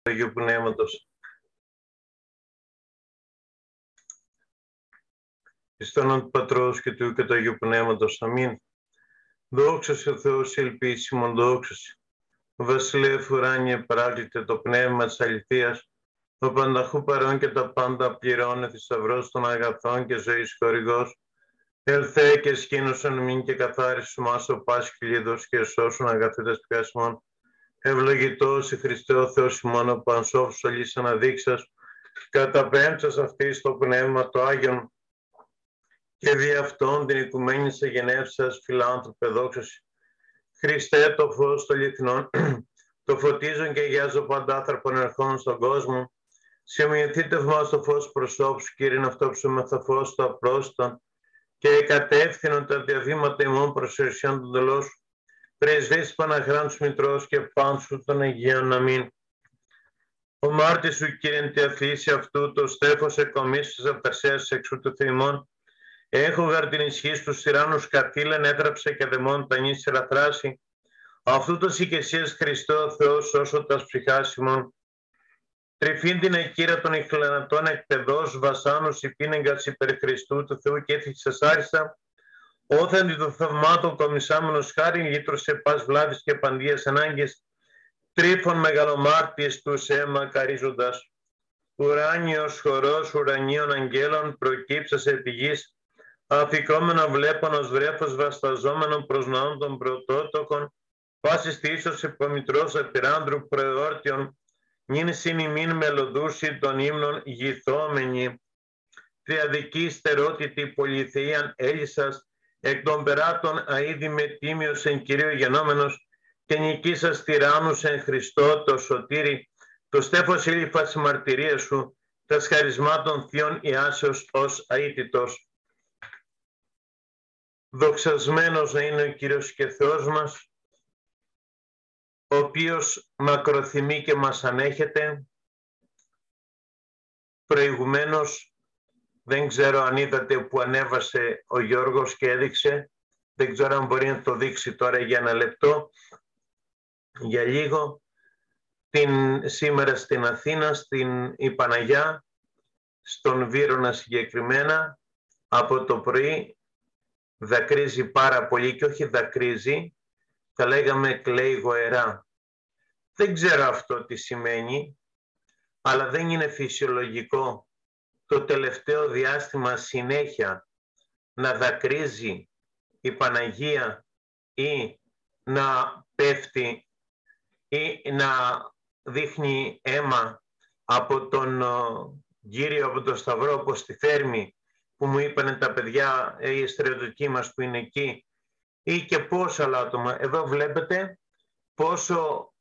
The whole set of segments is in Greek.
Αγίου Πνεύματος. Εις το όνομα του Πατρός και του Υιού και του Αγίου Πνεύματος. Αμήν. Δόξα σε ο Θεός ελπίσιμον, δόξα σε. Ο Βασιλεύ ουράνιε παράκλητε το πνεύμα της αληθείας, ο πανταχού παρών και τα πάντα πληρώνε, θησαυρός των αγαθών και ζωής χορηγός. Ελθέ και σκήνωσον μην και καθάρισου μας ο πάσχη κλίδος και σώσουν αγαθήτες πιασμών. Ευλογητός η Χριστέ ο Θεός ημών, ο πανσόφους ολής αναδείξας, καταπέμψας αυτής το πνεύμα το Άγιον και δι' αυτόν την οικουμένη σε γενεύσας φιλάνθρωπε δόξαση. Χριστέ το φως των λιχνών, το φωτίζουν και γιάζω παντάθραπων ερχών στον κόσμο. Σημειωθείτε μας το φως προσώπου σου, Κύριε, αυτόψουμε το φως το απρόσιτον και κατεύθυνον τα διαβήματα ημών προς ερσιάν των τελών σου. Πρεσβείς Παναχράντους Μητρός και πάντσου των Αγίων. Αμήν. Ο μάρτης σου, Κύριε, τη αθλήση αυτού, το στέφος εκομίσης αυτασίας εξού του θυμών. Έχω γαρ την ισχύ του τυράννους καθήλεν, έτραψε και δαιμόν τα νήσερα θράση. Αυτού το οικεσίας Χριστό Θεός, όσο τα ψυχάσιμον. Τρυφήν την εκείρα των ηχλανατών εκπαιδός, βασάνους υπήνεγκας υπερ Χριστού του Θεού και έθιξες άριστα. Όθεν των θαυμάτων κομισάμενος χάριν λύτρωσε πας βλάβης και παντίας ανάγκες, τρίφων μεγαλομάρτης τους μακαρίζοντας. Ουράνιος χορός ουρανίων αγγέλων προκύψας επί γης, αφικόμενο βλέπονος βρέφος βασταζόμενων προς ναών των πρωτότοκων, πάσης τίσος υπομητρός επειράνδρου προεόρτιον, νυν συνημήν μελωδούσι των ύμνων γηθόμενοι. Τριαδική στερότητη πολυθείαν έλισσας, εκ των περάτων αίδη με τίμιος εν Κυρίω γενόμενος και νικήσας τυράννους εν Χριστώ το σωτήρι, το στέφος ήλυφας μαρτυρία σου, τας χαρισμάτων θείων ιάσεως ως αίτητος. Δοξασμένος να είναι ο Κύριος και Θεός μας, ο οποίος μακροθυμεί και μας ανέχεται. Προηγουμένως, δεν ξέρω αν είδατε που ανέβασε ο Γιώργος και έδειξε, δεν ξέρω αν μπορεί να το δείξει τώρα για ένα λεπτό, για λίγο, σήμερα στην Αθήνα, η Παναγιά, στον Βύρωνα συγκεκριμένα, από το πρωί δακρύζει πάρα πολύ και όχι δακρύζει, θα λέγαμε κλαίει γοερά. Δεν ξέρω αυτό τι σημαίνει, αλλά δεν είναι φυσιολογικό το τελευταίο διάστημα συνέχεια να δακρύζει η Παναγία ή να πέφτει ή να δείχνει αίμα από τον Κύριο, από τον Σταυρό, όπως στη Θέρμη που μου είπανε τα παιδιά, οι στρατιωτικοί μας που είναι εκεί, ή και πόσα άλλα άτομα. Εδώ βλέπετε πόσο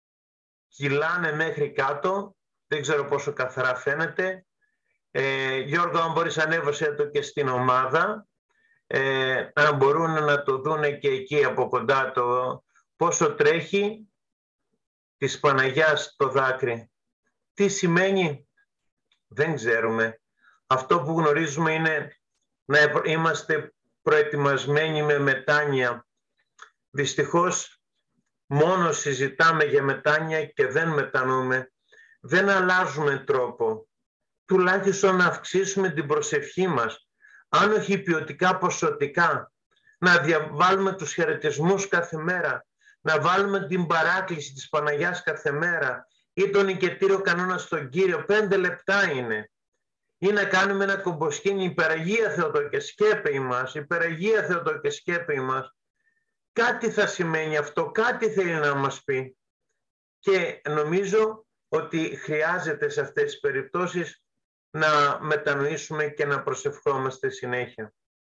κυλάνε μέχρι κάτω, δεν ξέρω πόσο καθαρά φαίνεται. Γιώργο, αν μπορείς ανέβασε το και στην ομάδα, αν μπορούν να το δούνε και εκεί από κοντά το πόσο τρέχει της Παναγιάς το δάκρυ. Τι σημαίνει, δεν ξέρουμε. Αυτό που γνωρίζουμε είναι να είμαστε προετοιμασμένοι με μετάνοια. Δυστυχώς μόνο συζητάμε για μετάνοια και δεν μετανοούμε. Δεν αλλάζουμε τρόπο. Τουλάχιστον να αυξήσουμε την προσευχή μας. Αν όχι ποιοτικά, ποσοτικά. Να διαβάλουμε τους χαιρετισμούς κάθε μέρα. Να βάλουμε την παράκληση της Παναγιάς κάθε μέρα. Ή τον οικετήριο κανόνα στον Κύριο. 5 λεπτά είναι. Ή να κάνουμε ένα κομποσκήνι, υπεραγία Θεοτό και σκέπε ημάς, υπεραγία Θεοτό και σκέπε ημάς. Κάτι θα σημαίνει αυτό, κάτι θέλει να μας πει. Και νομίζω ότι χρειάζεται σε αυτές τις περιπτώσεις να μετανοήσουμε και να προσευχόμαστε συνέχεια.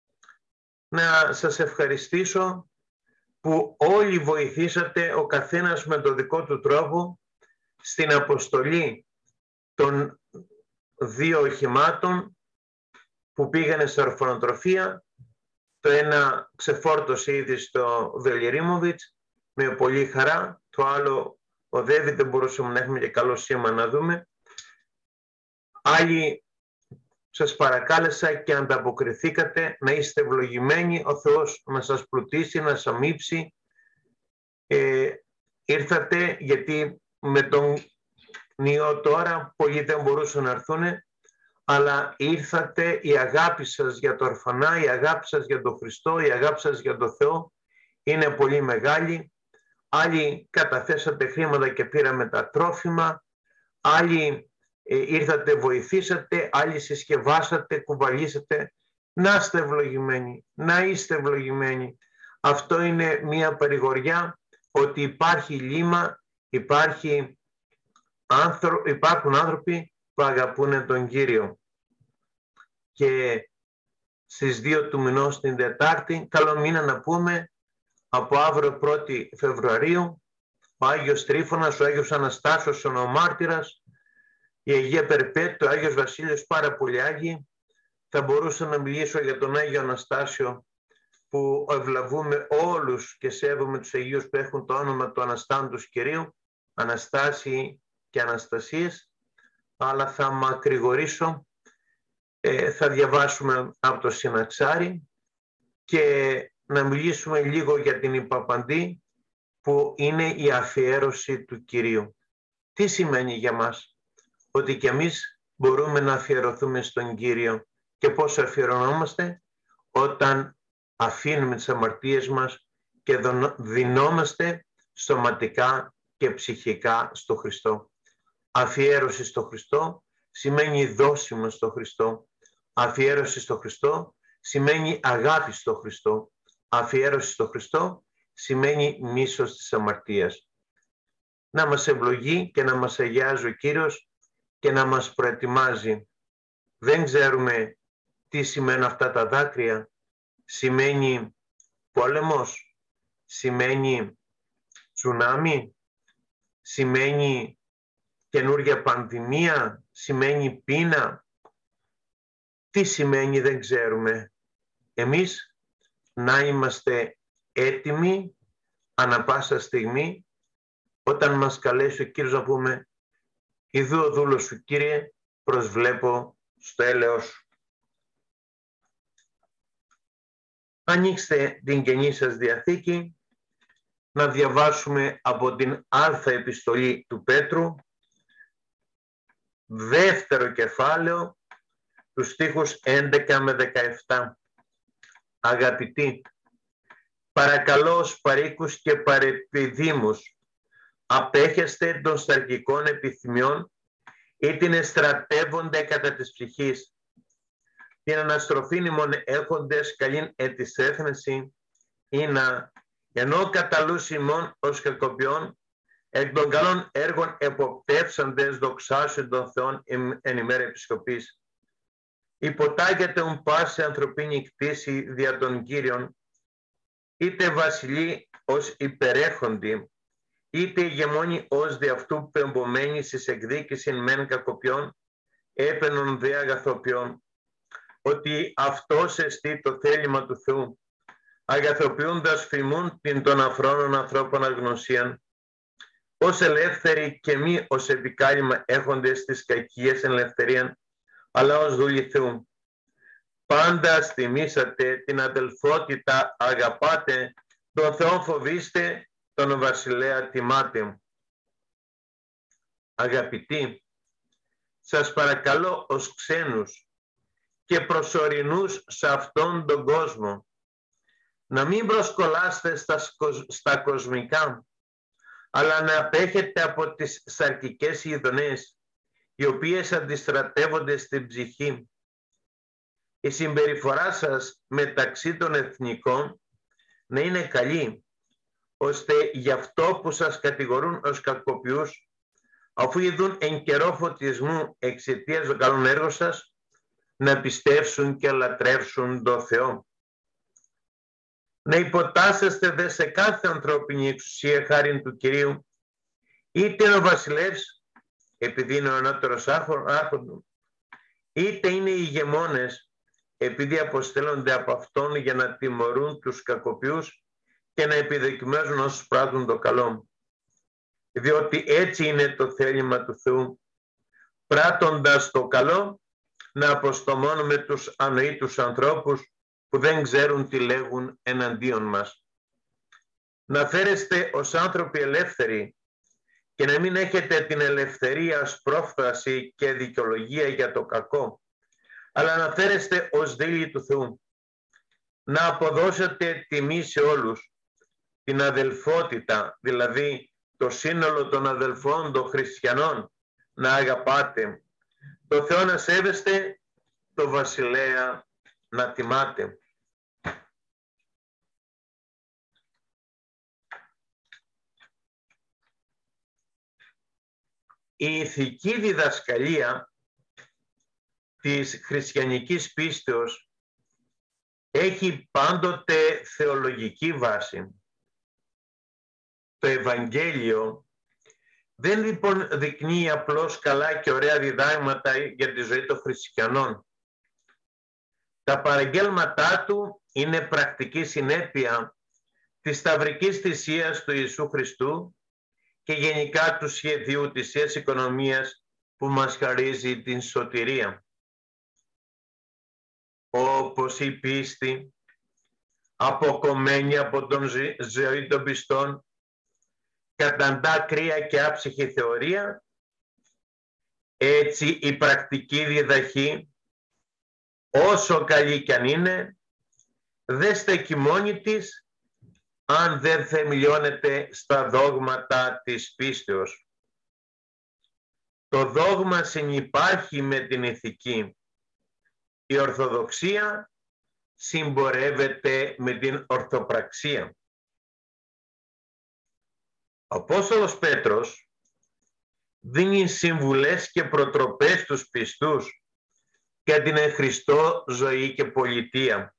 Να σας ευχαριστήσω που όλοι βοηθήσατε ο καθένας με το δικό του τρόπο στην αποστολή των 2 οχημάτων που πήγανε στα ορφανοτροφία. Το ένα ξεφόρτωσε ήδη στο Βελιερίμοβιτς με πολύ χαρά, το άλλο οδεύει, δεν μπορούσαμε να έχουμε και καλό σήμα να δούμε. Άλλοι σας παρακάλεσα και ανταποκριθήκατε, να είστε ευλογημένοι, ο Θεός να σας πλουτίσει, να σας αμύψει. Ήρθατε γιατί με τον ιό τώρα, πολλοί δεν μπορούσαν να έρθουν, αλλά ήρθατε, η αγάπη σας για το ορφανά, η αγάπη σας για τον Χριστό, η αγάπη σας για τον Θεό είναι πολύ μεγάλη. Άλλοι καταθέσατε χρήματα και πήραμε τα τρόφιμα, άλλοι ήρθατε, βοηθήσατε, άλλοι συσκευάσατε, κουβαλήσατε. Να είστε ευλογημένοι, να είστε ευλογημένοι. Αυτό είναι μια παρηγοριά ότι υπάρχει λύμα, υπάρχουν άνθρωποι που αγαπούν τον Κύριο. Και στις 2 του μηνός την Τετάρτη, καλό μήνα να πούμε, από αύριο 1η Φεβρουαρίου, ο Άγιος Τρίφωνας, ο Άγιος Αναστάσιος, ο Μάρτυρας, η Αγία Περπέτου, ο Άγιος Βασίλειος, πάρα πολλοί Άγιοι. Θα μπορούσα να μιλήσω για τον Άγιο Αναστάσιο, που ευλαβούμε όλους και σέβομαι τους Αγίους που έχουν το όνομα του Αναστάντους Κυρίου, Αναστάσιοι και Αναστασίες, αλλά θα μακρηγορήσω. Θα διαβάσουμε από το Συναξάρι και να μιλήσουμε λίγο για την Υπαπαντή, που είναι η αφιέρωση του Κυρίου. Τι σημαίνει για μας? Ότι και εμείς μπορούμε να αφιερωθούμε στον Κύριο. Και πώς αφιερωνόμαστε? Όταν αφήνουμε τις αμαρτίες μας και δινόμαστε σωματικά και ψυχικά στο Χριστό. Αφιέρωση στο Χριστό σημαίνει δόσιμο στο Χριστό. Αφιέρωση στο Χριστό σημαίνει αγάπη στο Χριστό. Αφιέρωση στο Χριστό σημαίνει μίσος της αμαρτίας. Να μας ευλογεί και να μας αγιάζει ο Κύριος και να μας προετοιμάζει. Δεν ξέρουμε τι σημαίνουν αυτά τα δάκρυα. Σημαίνει πόλεμος, σημαίνει τσουνάμι, σημαίνει καινούργια πανδημία, σημαίνει πείνα. Τι σημαίνει δεν ξέρουμε. Εμείς να είμαστε έτοιμοι ανά πάσα στιγμή, όταν μας καλέσει ο Κύριος να πούμε «Ιδού ο δούλος σου, Κύριε, προσβλέπω στο έλεος σου». Ανοίξτε την Καινή σας Διαθήκη, να διαβάσουμε από την Α επιστολή του Πέτρου, 2ο κεφάλαιο, τους στίχους 11 με 17. Αγαπητοί, παρακαλώ ως παροίκους και παρεπιδήμους, απέχεστε των σαρκικών επιθυμιών ή την εστρατεύονται κατά της ψυχής. Την αναστροφήν ημών έχοντες καλήν ετισέθνεση ή να, ενώ καταλούς ημών ως κακοποιών, εκ των καλών έργων εποπτεύσαντες δοξάσουν των Θεών εν ημέρα επισκοπής. Υποτάγεται πάση ανθρωπίνη κτήση δια των Κύριων, είτε βασιλεί ως υπερέχοντι, είτε ηγεμόνοι ως δι' αυτού πεμπομένοι στις εκδίκησιν μεν κακοποιών, έπαινον δε αγαθοποιών, ότι αυτός εστί το θέλημα του Θεού, αγαθοποιούντας φημούν την των αφρόνων ανθρώπων αγνωσίαν, ως ελεύθεροι και μη ως επικάλυμα έχοντες τις κακίες εν ελευθερίαν, αλλά ως δούλοι Θεού. Πάντα στιμήσατε την αδελφότητα, αγαπάτε, τον Θεό φοβήστε, τον βασιλέα τιμάτε. Αγαπητοί, σας παρακαλώ ως ξένους και προσωρινούς σε αυτόν τον κόσμο, να μην προσκολάστε στα κοσμικά, αλλά να απέχετε από τις σαρκικές ειδονές, οι οποίες αντιστρατεύονται στην ψυχή. Η συμπεριφορά σας μεταξύ των εθνικών να είναι καλή, ώστε γι' αυτό που σας κατηγορούν ως κακοποιούς, αφού ειδούν εν καιρό φωτισμού εξαιτίας των καλών έργων σας, να πιστεύσουν και λατρεύσουν τον Θεό. Να υποτάσσεστε δε σε κάθε ανθρώπινη εξουσία χάριν του Κυρίου, είτε είναι ο βασιλεύς, επειδή είναι ο ανώτερος άρχοντος, είτε είναι οι ηγεμόνες, επειδή αποστέλλονται από αυτόν για να τιμωρούν τους κακοποιούς και να επιδοκιμάζουν όσους πράττουν το καλό. Διότι έτσι είναι το θέλημα του Θεού, πράττοντας το καλό, να αποστομώνουμε τους ανοήτους ανθρώπους που δεν ξέρουν τι λέγουν εναντίον μας. Να φέρεστε ως άνθρωποι ελεύθεροι και να μην έχετε την ελευθερία ως πρόφθαση και δικαιολογία για το κακό, αλλά να φέρεστε ως δήλοι του Θεού, να αποδώσετε τιμή σε όλους, την αδελφότητα, δηλαδή το σύνολο των αδελφών των χριστιανών, να αγαπάτε, το Θεό να σέβεστε, το βασιλέα να τιμάτε. Η ηθική διδασκαλία της χριστιανικής πίστεως έχει πάντοτε θεολογική βάση. Το Ευαγγέλιο δεν δεικνύει απλώς καλά και ωραία διδάγματα για τη ζωή των χριστιανών. Τα παραγγέλματά του είναι πρακτική συνέπεια της σταυρικής θυσίας του Ιησού Χριστού και γενικά του σχεδίου της Θείας Οικονομίας που μας χαρίζει την σωτηρία. Όπως η πίστη, αποκομμένη από τον ζωή των πιστών, καταντά κρύα και άψυχη θεωρία, έτσι η πρακτική διδαχή, όσο καλή κι αν είναι, δεν στέκει μόνη της αν δεν θεμελιώνεται στα δόγματα της πίστεως. Το δόγμα συνυπάρχει με την ηθική. Η Ορθοδοξία συμπορεύεται με την ορθοπραξία. Ο Απόστολος Πέτρος δίνει συμβουλές και προτροπές στους πιστούς για την εν Χριστώ ζωή και πολιτεία.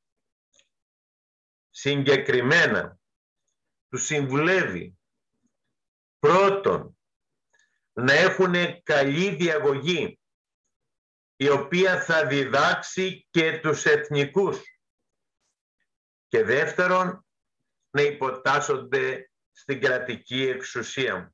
Συγκεκριμένα, τους συμβουλεύει πρώτον να έχουν καλή διαγωγή, η οποία θα διδάξει και τους εθνικούς, και δεύτερον να υποτάσσονται στην κρατική εξουσία.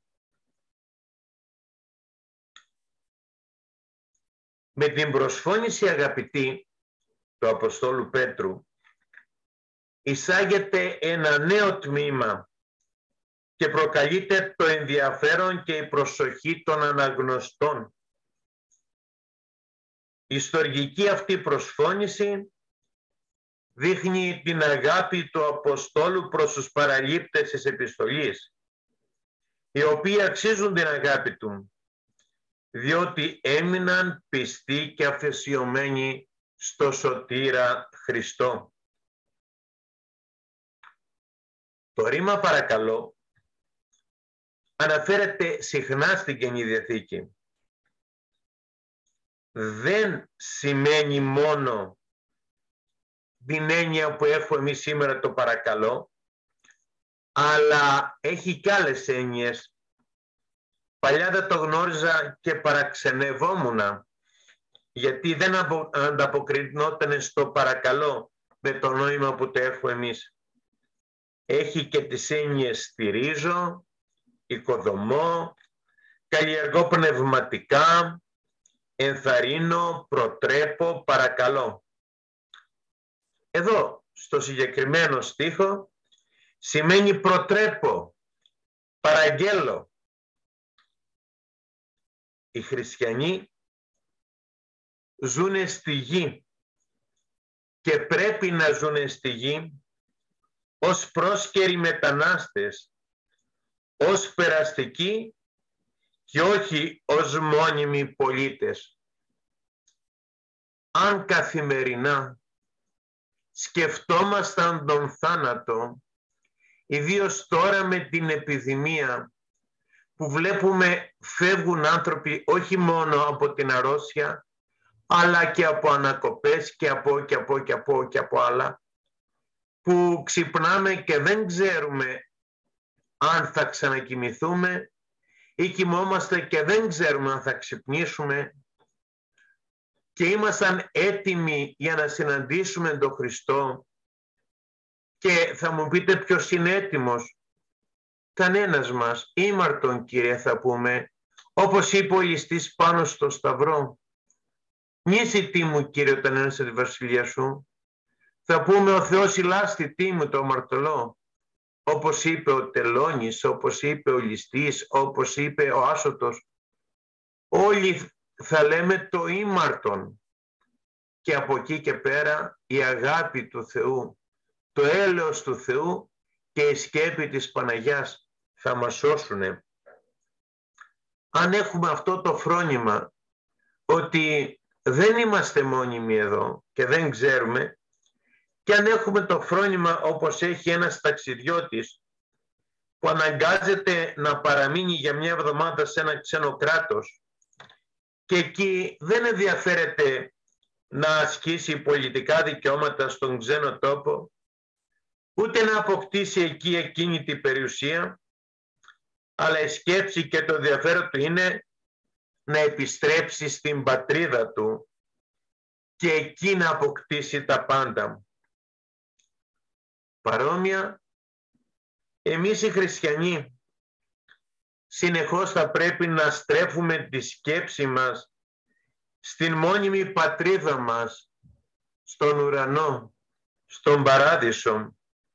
Με την προσφώνηση, αγαπητή, του Αποστόλου Πέτρου εισάγεται ένα νέο τμήμα και προκαλείται το ενδιαφέρον και η προσοχή των αναγνωστών. Η ιστορική αυτή προσφώνηση δείχνει την αγάπη του Αποστόλου προς τους παραλήπτες της επιστολής, οι οποίοι αξίζουν την αγάπη του, διότι έμειναν πιστοί και αφεσιωμένοι στο σωτήρα Χριστό. Το ρήμα παρακαλώ αναφέρεται συχνά στην Καινή Διαθήκη. Δεν σημαίνει μόνο την έννοια που έχουμε εμείς σήμερα το παρακαλώ, αλλά έχει και άλλες έννοιες. Παλιά δεν το γνώριζα και παραξενευόμουνα, γιατί δεν ανταποκρινόταν στο παρακαλώ με το νόημα που το έχουμε εμείς. Έχει και τις έννοιες στηρίζω, οικοδομώ, καλλιεργώ πνευματικά, ενθαρρύνω, προτρέπω, παρακαλώ. Εδώ, στο συγκεκριμένο στίχο, σημαίνει προτρέπω, παραγγέλω. Οι χριστιανοί ζουνε στη γη και πρέπει να ζουνε στη γη ως πρόσκαιροι μετανάστες, ως περαστικοί και όχι ως μόνιμοι πολίτες. Αν καθημερινά σκεφτόμασταν τον θάνατο, ιδίως τώρα με την επιδημία που βλέπουμε φεύγουν άνθρωποι όχι μόνο από την αρρώστια, αλλά και από ανακοπές και από άλλα, που ξυπνάμε και δεν ξέρουμε αν θα ξανακοιμηθούμε ή κοιμόμαστε και δεν ξέρουμε αν θα ξυπνήσουμε και ήμασταν έτοιμοι για να συναντήσουμε τον Χριστό. Και θα μου πείτε ποιος είναι έτοιμος? Κανένας μας. Ήμαρτον, Κύριε, θα πούμε, όπως είπε ο ληστής πάνω στο σταυρό. Νήσι τι μου, Κύριε, όταν ένωσα τη βασιλεία σου. Θα πούμε ο Θεός ηλάστη τι μου, το αμαρτωλό. όπως είπε ο Τελώνης, όπως είπε ο Ληστής, όπως είπε ο Άσωτος, όλοι θα λέμε το ήμαρτον. Και από εκεί και πέρα η αγάπη του Θεού, το έλεος του Θεού και η σκέπη της Παναγιάς θα μας σώσουνε. Αν έχουμε αυτό το φρόνημα ότι δεν είμαστε μόνιμοι εδώ και δεν ξέρουμε, και αν έχουμε το φρόνημα όπως έχει ένας ταξιδιώτης που αναγκάζεται να παραμείνει για μια εβδομάδα σε ένα ξένο κράτος και εκεί δεν ενδιαφέρεται να ασκήσει πολιτικά δικαιώματα στον ξένο τόπο, ούτε να αποκτήσει εκεί εκείνη την περιουσία, αλλά η σκέψη και το ενδιαφέρον του είναι να επιστρέψει στην πατρίδα του και εκεί να αποκτήσει τα πάντα. Παρόμοια, εμείς οι χριστιανοί συνεχώς θα πρέπει να στρέφουμε τη σκέψη μας στην μόνιμη πατρίδα μας, στον ουρανό, στον παράδεισο.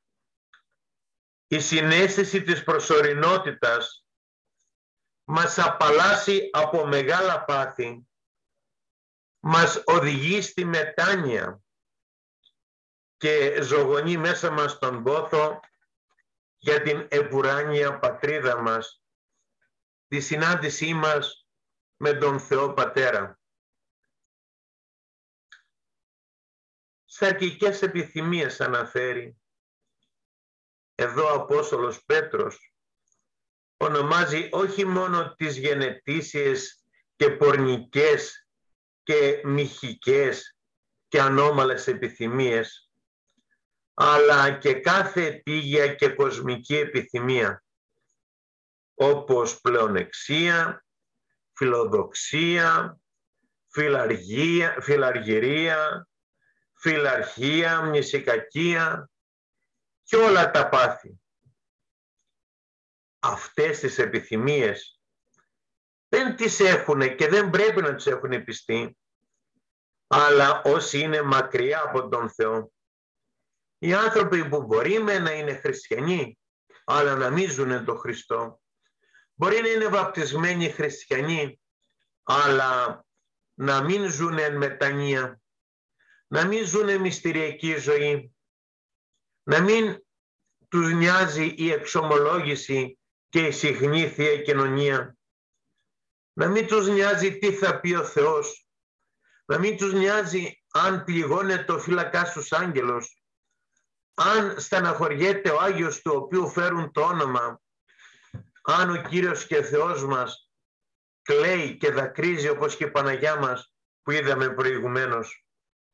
Η συναίσθηση της προσωρινότητας μας απαλλάσσει από μεγάλα πάθη, μας οδηγεί στη μετάνοια και ζωγονεί μέσα μας τον πόθο για την επουράνια πατρίδα μας, τη συνάντησή μας με τον Θεό Πατέρα. Σαρκικές επιθυμίες αναφέρει. Εδώ ο Απόστολος Πέτρος ονομάζει όχι μόνο τις γενετήσιες και πορνικές και μοιχικές και ανώμαλες επιθυμίες, αλλά και κάθε επίγεια και κοσμική επιθυμία, όπως πλεονεξία, φιλοδοξία, φιλαργυρία, φιλαρχία, μνησικακία και όλα τα πάθη. Αυτές τις επιθυμίες δεν τις έχουν και δεν πρέπει να τις έχουν οι πιστοί, αλλά όσοι είναι μακριά από τον Θεό. Οι άνθρωποι που μπορεί να είναι χριστιανοί, αλλά να μην ζουν τον Χριστό, μπορεί να είναι βαπτισμένοι χριστιανοί, αλλά να μην ζουν εν μετανία, να μην ζουν μυστηριακή ζωή, να μην τους νοιάζει η εξομολόγηση και η συχνή Θεία Κοινωνία, να μην τους νοιάζει τι θα πει ο Θεός, να μην τους νοιάζει αν πληγώνεται ο φύλακας τους άγγελος, αν στεναχωριέται ο Άγιος του οποίου φέρουν το όνομα, αν ο Κύριος και Θεός μας κλαίει και δακρύζει όπως και η Παναγιά μας που είδαμε προηγουμένως.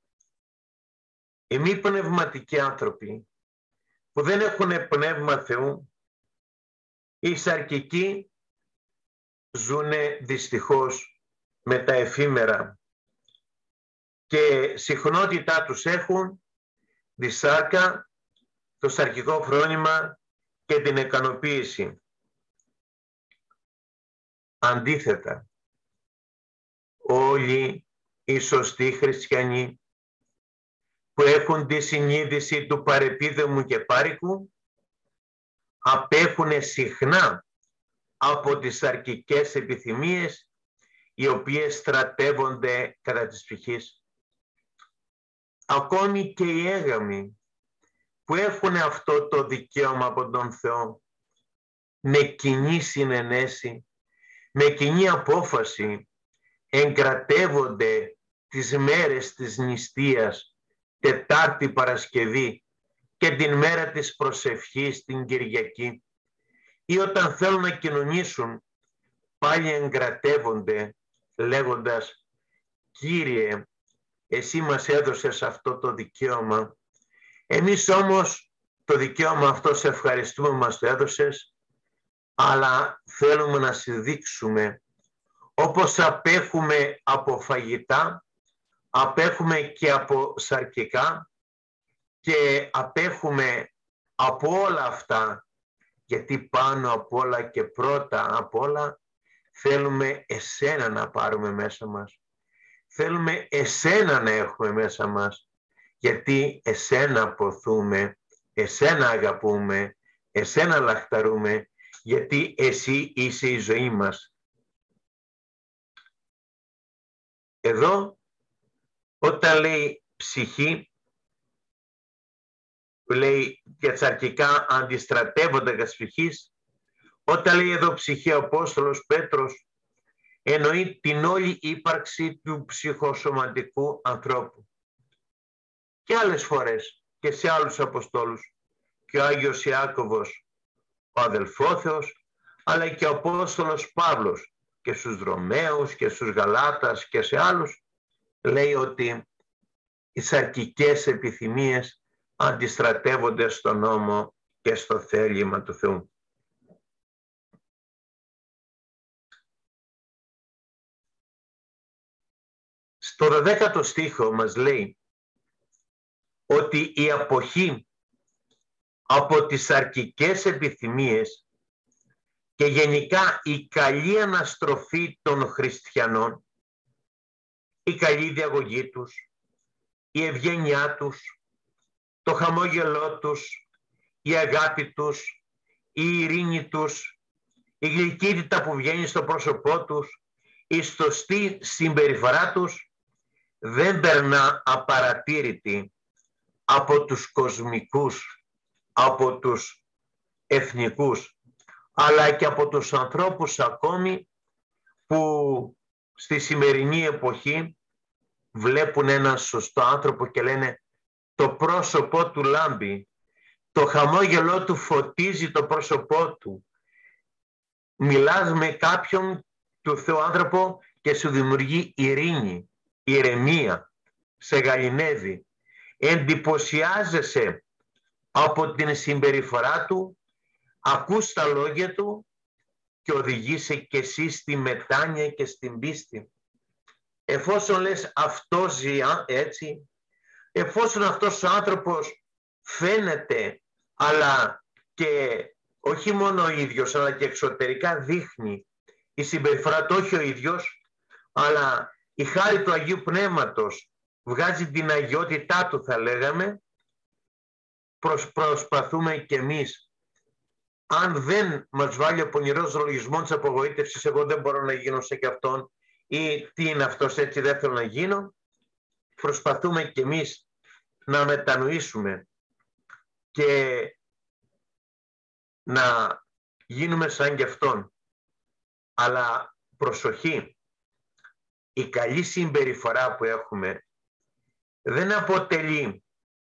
Οι μη πνευματικοί άνθρωποι που δεν έχουν πνεύμα Θεού, οι σαρκικοί ζουνε δυστυχώς με τα εφήμερα και συχνότητά τους έχουν τη σάρκα, το σαρκικό φρόνημα και την ικανοποίηση. Αντίθετα, όλοι οι σωστοί χριστιανοί που έχουν τη συνείδηση του παρεπίδεμου και πάρικου απέχουν συχνά από τις σαρκικές επιθυμίες οι οποίες στρατεύονται κατά της ψυχής. Ακόμη και οι έγαμοι που έχουν αυτό το δικαίωμα από τον Θεό, με κοινή συνενέση, με κοινή απόφαση εγκρατεύονται τις μέρες της νηστείας, Τετάρτη Παρασκευή και την μέρα της προσευχής την Κυριακή, ή όταν θέλουν να κοινωνήσουν πάλι εγκρατεύονται λέγοντας «Κύριε, εσύ μας έδωσες αυτό το δικαίωμα, εμείς όμως το δικαίωμα αυτό σε ευχαριστούμε μας το έδωσες, αλλά θέλουμε να σε δείξουμε όπως απέχουμε από φαγητά, απέχουμε και από σαρκικά και απέχουμε από όλα αυτά, γιατί πάνω απ' όλα και πρώτα απ' όλα θέλουμε εσένα να πάρουμε μέσα μας. Θέλουμε εσένα να έχουμε μέσα μας, γιατί εσένα ποθούμε, εσένα αγαπούμε, εσένα λαχταρούμε, γιατί εσύ είσαι η ζωή μας. Εδώ, όταν λέει ψυχή, λέει για τσαρκικά αντιστρατεύονται της ψυχής, όταν λέει εδώ ψυχή ο Απόστολος Πέτρος, εννοεί την όλη ύπαρξη του ψυχοσωματικού ανθρώπου. Και άλλες φορές και σε άλλους Αποστόλους, και ο Άγιος Ιάκωβος, ο αδελφόθεος, αλλά και ο Απόστολος Παύλος και στους Ρωμαίους και στους Γαλάτας και σε άλλους, λέει ότι οι σαρκικές επιθυμίες αντιστρατεύονται στον νόμο και στο θέλημα του Θεού. Στο 12ο στίχο μας λέει ότι η αποχή από τις σαρκικές επιθυμίες και γενικά η καλή αναστροφή των χριστιανών, η καλή διαγωγή τους, η ευγένειά τους, το χαμόγελό τους, η αγάπη τους, η ειρήνη τους, η γλυκύτητα που βγαίνει στο πρόσωπό τους, η σωστή συμπεριφορά τους δεν περνά απαρατήρητη από τους κοσμικούς, από τους εθνικούς, αλλά και από τους ανθρώπους ακόμη που στη σημερινή εποχή βλέπουν έναν σωστό άνθρωπο και λένε το πρόσωπό του λάμπει, το χαμόγελό του φωτίζει το πρόσωπό του. Μιλάς με κάποιον του Θεού άνθρωπο και σου δημιουργεί ειρήνη, ηρεμία, σε γαληνεύει. Εντυπωσιάζεσαι από την συμπεριφορά του, ακούς τα λόγια του και οδηγείσαι και εσύ στη μετάνοια και στην πίστη. Εφόσον λες αυτό ζει έτσι, εφόσον αυτός ο άνθρωπος φαίνεται, αλλά και όχι μόνο ο ίδιος, αλλά και εξωτερικά δείχνει η συμπεριφορά του, όχι ο ίδιος, αλλά η χάρη του Αγίου Πνεύματος βγάζει την αγιότητά του, θα λέγαμε, προσπαθούμε κι εμείς. Αν δεν μας βάλει ο πονηρός λογισμός της απογοήτευσης, εγώ δεν μπορώ να γίνω σε κι αυτόν, ή τι είναι αυτός, έτσι δεν θέλω να γίνω, προσπαθούμε κι εμείς να μετανοήσουμε και να γίνουμε σαν κι αυτόν. Αλλά προσοχή, η καλή συμπεριφορά που έχουμε δεν αποτελεί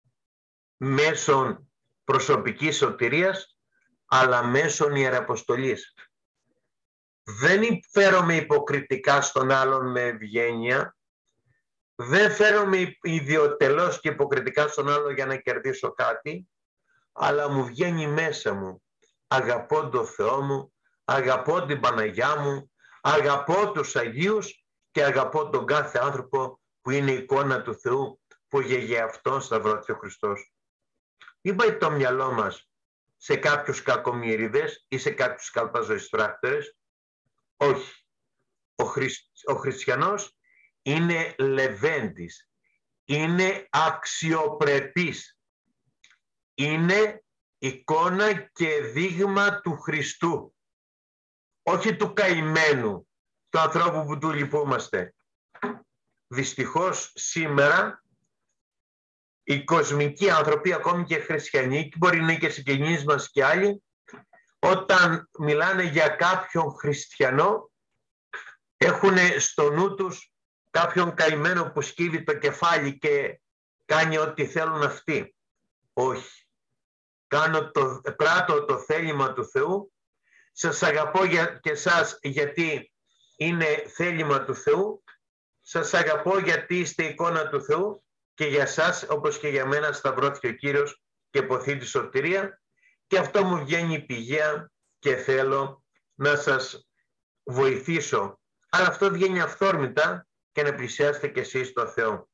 μέσον προσωπικής σωτηρίας, αλλά μέσον ιεραποστολής. Δεν φέρομαι υποκριτικά στον άλλον με ευγένεια, δεν φέρομαι ιδιωτελώς και υποκριτικά στον άλλον για να κερδίσω κάτι, αλλά μου βγαίνει μέσα μου. Αγαπώ τον Θεό μου, αγαπώ την Παναγιά μου, αγαπώ τους Αγίους και αγαπώ τον κάθε άνθρωπο που είναι εικόνα του Θεού, που για αυτόν σταυρώθηκε ο Χριστός. Μην πάει το μυαλό μας σε κάποιους κακομοιρίδες ή σε κάποιους καλπαζοϊστράκτερες. Όχι. Ο χριστιανός είναι λεβέντης, είναι αξιοπρεπής, είναι εικόνα και δείγμα του Χριστού, όχι του καημένου, του ανθρώπου που του λυπούμαστε. Δυστυχώς σήμερα οι κοσμικοί άνθρωποι, ακόμη και χριστιανοί, και μπορεί να είναι και συγγενείς μας και άλλοι, όταν μιλάνε για κάποιον χριστιανό, έχουν στο νου τους κάποιον καημένο που σκύβει το κεφάλι και κάνει ό,τι θέλουν αυτοί. Όχι. Πράττω το θέλημα του Θεού. Σας αγαπώ και εσάς γιατί είναι θέλημα του Θεού. Σας αγαπώ γιατί είστε εικόνα του Θεού και για σας, όπως και για μένα, σταυρώθηκε ο Κύριος και ποθεί τη σωτηρία, και αυτό μου βγαίνει πηγαία και θέλω να σας βοηθήσω. Αλλά αυτό βγαίνει αυθόρμητα και να πλησιάσετε κι εσείς το Θεό.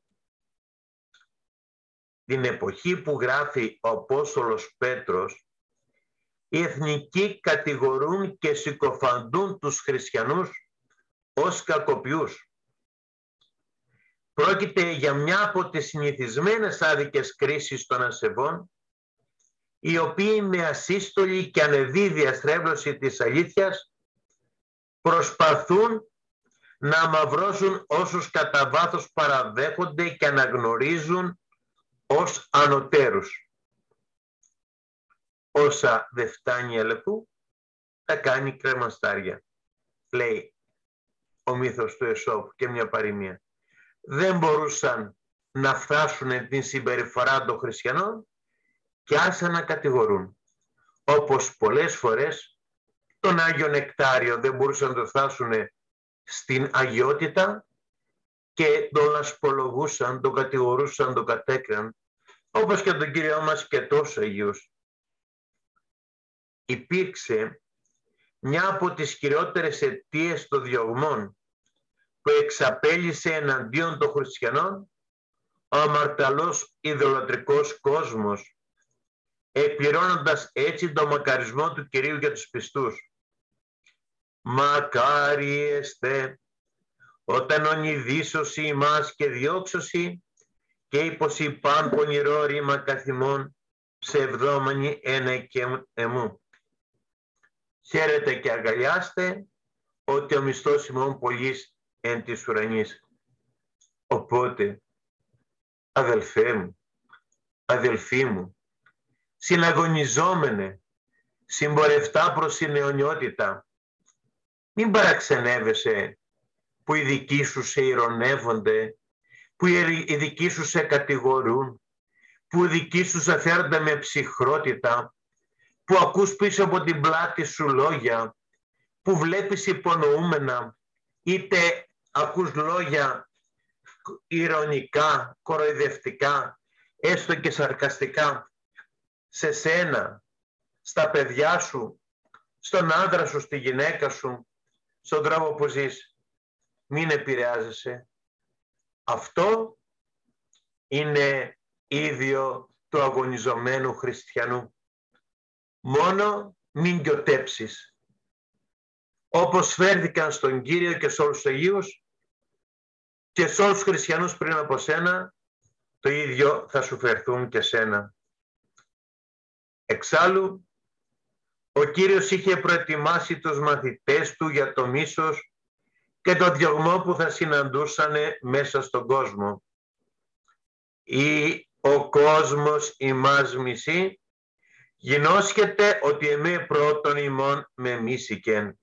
Την εποχή που γράφει ο Απόστολος Πέτρος, οι εθνικοί κατηγορούν και συκοφαντούν τους χριστιανούς ως κακοποιούς. Πρόκειται για μια από τις συνηθισμένες άδικες κρίσεις των ασεβών οι οποίοι με ασύστολη και ανεδή διαστρέβλωση της αλήθειας προσπαθούν να αμαυρώσουν όσους κατά βάθος παραδέχονται και αναγνωρίζουν ως ανωτέρους. Όσα δεν φτάνει αλεπού, τα κάνει κρεμαστάρια, λέει ο μύθος του Εσώπου και μια παροιμία. Δεν μπορούσαν να φτάσουν την συμπεριφορά των χριστιανών και άρχισαν να κατηγορούν. Όπως πολλές φορές τον Άγιο Νεκτάριο δεν μπορούσαν να το φτάσουν στην αγιότητα και τον λασπολογούσαν, τον κατηγορούσαν, τον κατέκραν, όπως και τον Κύριό μας και τόσους Αγίους. Υπήρξε μια από τις κυριότερες αιτίες των διωγμών που εξαπέλυσε εναντίον των χριστιανών ο αμαρταλός ιδωλατρικός κόσμος, εκπληρώνοντας έτσι το μακαρισμό του Κυρίου για τους πιστούς. Μακάρι εστε όταν ονειδήσωση ημάς και διώξωση και υποσύ παν πονηρό ρήμα καθημών ψευδόμενοι ένε και εμού. Χαίρετε και αγκαλιάστε ότι ο μισθός ημών πολλής εν της ουρανής. Οπότε, αδελφέ μου, αδελφοί μου, συναγωνιζόμενε, συμπορευτά προς την αιωνιότητα, μην παραξενεύεσαι που οι δικοί σου σε ειρωνεύονται, που οι δικοί σου σε κατηγορούν, που οι δικοί σου σε φέρνονται με ψυχρότητα, που ακούς πίσω από την πλάτη σου λόγια, που βλέπεις υπονοούμενα, είτε ακούς λόγια ειρωνικά, κοροϊδευτικά, έστω και σαρκαστικά, σε σένα, στα παιδιά σου, στον άντρα σου, στη γυναίκα σου, στον τρόπο που ζεις. Μην επηρεάζεσαι. Αυτό είναι ίδιο του αγωνιζομένου χριστιανού. Μόνο μην γιοτέψεις. Όπως φέρθηκαν στον Κύριο και σε όλους τους Αγίους και σε όλους τους χριστιανούς πριν από σένα, το ίδιο θα σου φερθούν και σένα. Εξάλλου, ο Κύριος είχε προετοιμάσει τους μαθητές του για το μίσος και το διωγμό που θα συναντούσαν μέσα στον κόσμο. Ή ο κόσμος ημάς μισεί, γινώσκεται ότι εμέ πρώτον ημών με μίσηκεν.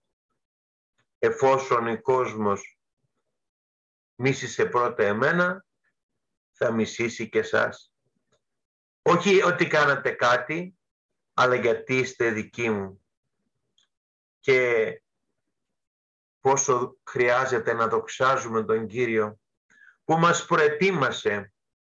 Εφόσον ο κόσμος μίσησε πρώτα εμένα, θα μισήσει και εσάς. Όχι ότι κάνατε κάτι, αλλά γιατί είστε δικοί μου. Και πόσο χρειάζεται να δοξάζουμε τον Κύριο που μας προετοίμασε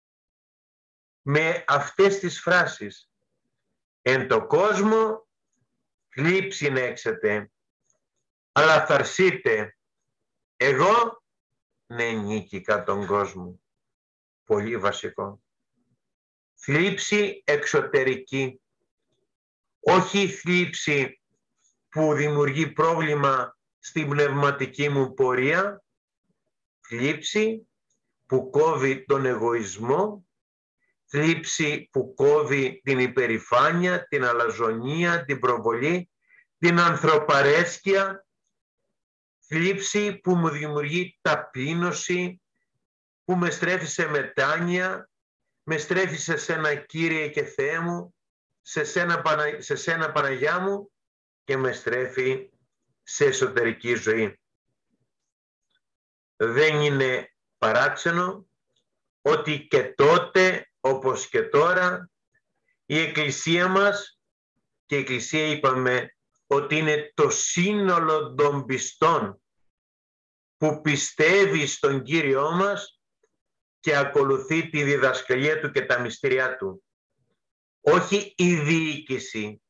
με αυτές τις φράσεις. Εν το κόσμο θλίψιν έξετε, αλλά θαρσείτε. Εγώ ναι νίκηκα τον κόσμο. Πολύ βασικό. Θλίψη εξωτερική. Όχι θλίψη που δημιουργεί πρόβλημα στην πνευματική μου πορεία. Θλίψη που κόβει τον εγωισμό. Θλίψη που κόβει την υπερηφάνεια, την αλαζονία, την προβολή, την ανθρωπαρέσκεια. Θλίψη που μου δημιουργεί ταπείνωση, που με στρέφει σε μετάνοια, με στρέφει σε σένα Κύριε και Θεέ μου, σε σένα Παναγιά μου και με στρέφει σε εσωτερική ζωή. Δεν είναι παράξενο ότι και τότε όπως και τώρα η Εκκλησία μας, και η Εκκλησία είπαμε ότι είναι το σύνολο των πιστών που πιστεύει στον Κύριό μας και ακολουθεί τη διδασκαλία Του και τα μυστήριά Του. Όχι η διοίκηση,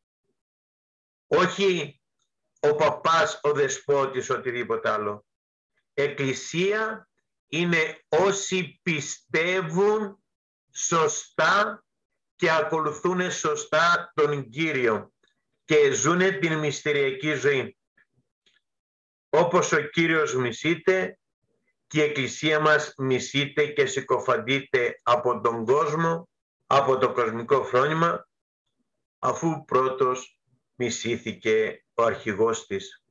όχι ο παπάς, ο δεσπότης, οτιδήποτε άλλο. Εκκλησία είναι όσοι πιστεύουν σωστά και ακολουθούν σωστά τον Κύριο και ζουν την μυστηριακή ζωή. Όπως ο Κύριος μισείται και η Εκκλησία μας μισείται και συκοφαντείται από τον κόσμο, από το κοσμικό φρόνημα, αφού πρώτος μισήθηκε ο αρχηγός της.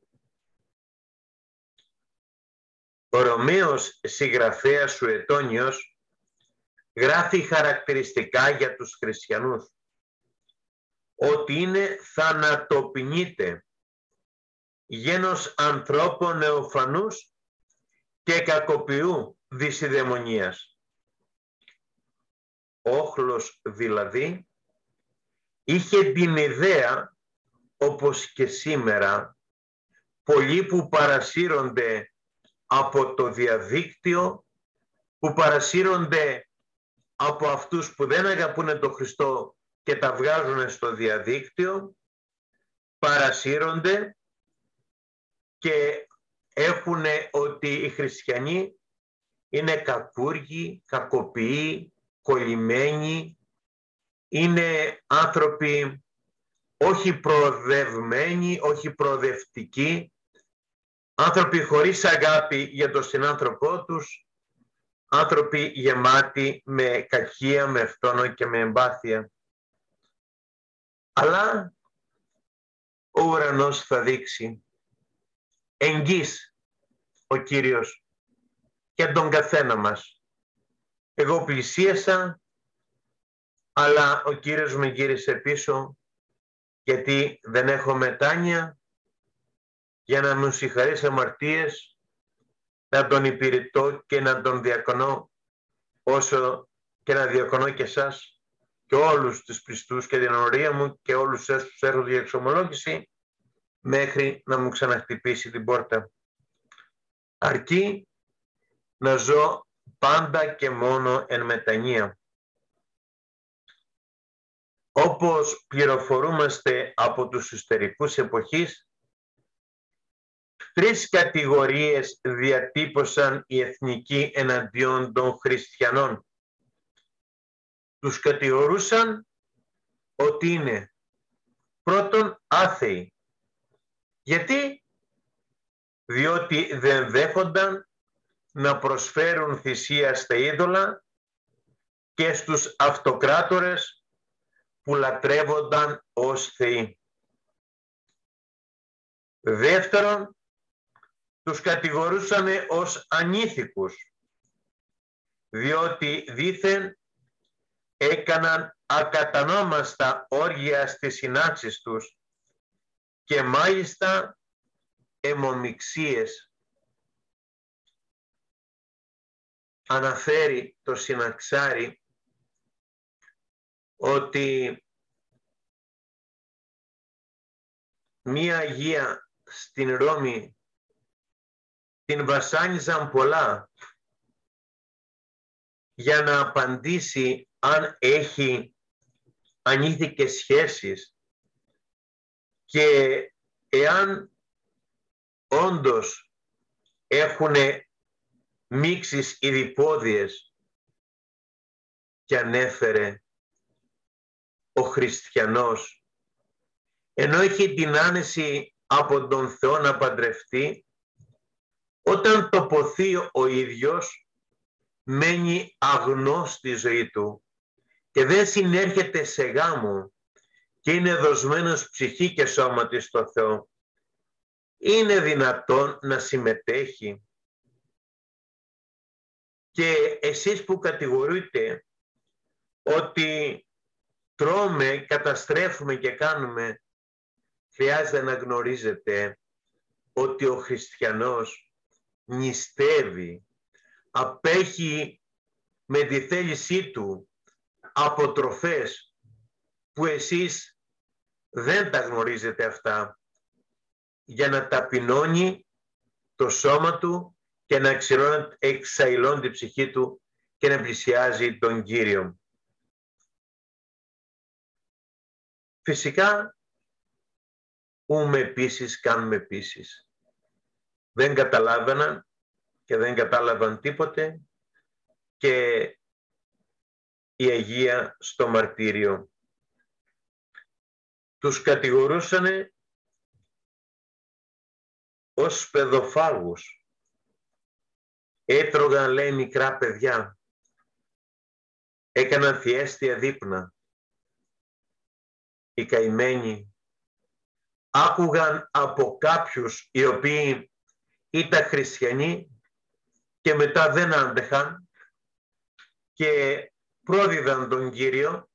Ο Ρωμαίος συγγραφέας Σουετόνιος γράφει χαρακτηριστικά για τους χριστιανούς ότι είναι θανατοποιείται γένος ανθρώπων νεοφανούς και κακοποιού δυσιδαιμονίας. Όχλος δηλαδή είχε την ιδέα, όπως και σήμερα, πολλοί που παρασύρονται από το διαδίκτυο, που παρασύρονται από αυτούς που δεν αγαπούν τον Χριστό και τα βγάζουν στο διαδίκτυο, παρασύρονται και έχουν ότι οι χριστιανοί είναι κακούργοι, κακοποιοί, κολλημένοι, είναι άνθρωποι όχι προοδευμένοι, όχι προοδευτικοί, άνθρωποι χωρίς αγάπη για τον συνάνθρωπό τους, άνθρωποι γεμάτοι με κακία, με φθόνο και με εμπάθεια. Αλλά ο ουρανός θα δείξει εγγύς ο Κύριος για τον καθένα μας. Εγώ πλησίασα, αλλά ο Κύριος με γύρισε πίσω, γιατί δεν έχω μετάνοια για να μου συγχαρείς αμαρτίες, να τον υπηρετώ και να τον διακονώ, όσο και να διακονώ και εσάς και όλους τους πιστούς και την ορία μου και όλους όσους έρχονται για εξομολόγηση, μέχρι να μου ξαναχτυπήσει την πόρτα. Αρκεί να ζω πάντα και μόνο εν μετανία. Όπως πληροφορούμαστε από τους ιστορικούς εποχής, 3 κατηγορίες διατύπωσαν οι εθνικοί εναντίον των χριστιανών. Τους κατηγορούσαν ότι είναι πρώτον άθεοι. Γιατί? Διότι δεν δέχονταν να προσφέρουν θυσία στα είδωλα και στους αυτοκράτορες που λατρεύονταν ως θεοί. Δεύτερον, τους κατηγορούσαν ως ανήθικους, διότι δήθεν έκαναν ακατανόμαστα όργια στις συνάξεις τους και μάλιστα αιμομιξίες. Αναφέρει το συναξάρι ότι μία Αγία στην Ρώμη την βασάνιζαν πολλά για να απαντήσει αν έχει ανήθικες σχέσεις και εάν όντως έχουν μίξεις ιδιπόδιες, και ανέφερε ο χριστιανός, ενώ έχει την άνεση από τον Θεό να παντρευτεί, όταν το ποθεί ο ίδιος μένει αγνός στη ζωή του και δεν συνέρχεται σε γάμο και είναι δοσμένος ψυχή και σώματι στο Θεό, είναι δυνατόν να συμμετέχει? Και εσείς που κατηγορείτε ότι τρώμε, καταστρέφουμε και κάνουμε, χρειάζεται να γνωρίζετε ότι ο χριστιανός νηστεύει, απέχει με τη θέλησή του από τροφές που εσείς δεν τα γνωρίζετε αυτά, για να ταπεινώνει το σώμα του και να εξαϊλώνει την ψυχή του και να πλησιάζει τον Κύριο. Φυσικά, ούμε επίσης, κάνουμε επίσης. Δεν καταλάβαιναν και δεν κατάλαβαν τίποτε και η Αγία στο μαρτύριο. Τους κατηγορούσανε ως παιδοφάγους. Έτρωγαν, λέει, μικρά παιδιά. Έκαναν θιέστια δείπνα. οι καημένοι άκουγαν από κάποιους οι οποίοι ήταν χριστιανοί και μετά δεν άντεχαν και πρόδιδαν τον Κύριο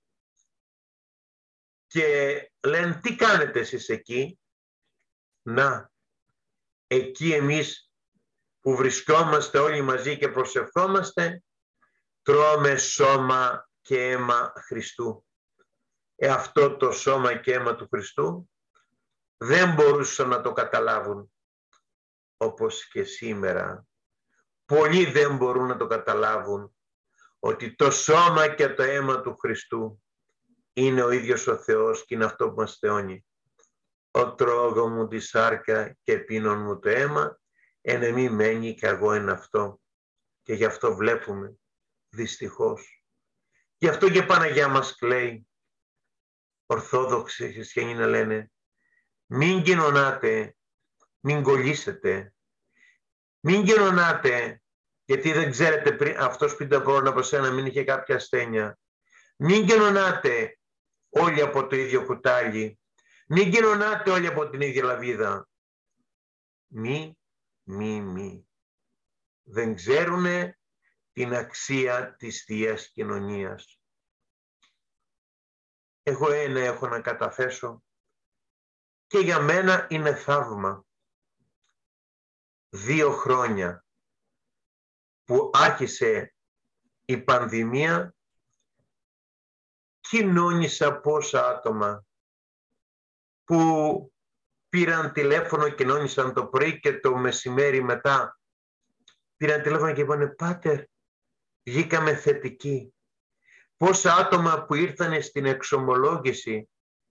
και λένε τι κάνετε εσείς εκεί? Να, εκεί εμείς που βρισκόμαστε όλοι μαζί και προσευχόμαστε, τρώμε σώμα και αίμα Χριστού. Αυτό το σώμα και αίμα του Χριστού δεν μπορούσαν να το καταλάβουν, όπως και σήμερα. Πολλοί δεν μπορούν να το καταλάβουν ότι το σώμα και το αίμα του Χριστού είναι ο ίδιος ο Θεός και είναι αυτό που μας θεώνει. Ο τρώγω μου τη σάρκα και πίνων μου το αίμα, εν εμή μένει και εγώ εν αυτό. Και γι' αυτό βλέπουμε, δυστυχώς. Γι' αυτό και Παναγιά μας κλαίει. Ορθόδοξοι χριστιανοί να λένε, μην κοινωνάτε, μην κολλήσετε, μην κοινωνάτε, γιατί δεν ξέρετε πριν, αυτός πριν τα χρόνια από σένα μην είχε κάποια ασθένεια. Μην κοινωνάτε όλοι από το ίδιο κουτάλι. Μην κοινωνάτε όλοι από την ίδια λαβίδα. Μη. Δεν ξέρουνε την αξία της Θείας Κοινωνίας. Εγώ ένα έχω να καταθέσω και για μένα είναι θαύμα. 2 χρόνια που άρχισε η πανδημία, κοινώνησα πόσα άτομα που πήραν τηλέφωνο, κοινώνησαν το πρωί και το μεσημέρι μετά. Πήραν τηλέφωνο και είπανε, πάτερ, βγήκαμε θετικοί. Πόσα άτομα που ήρθανε στην εξομολόγηση,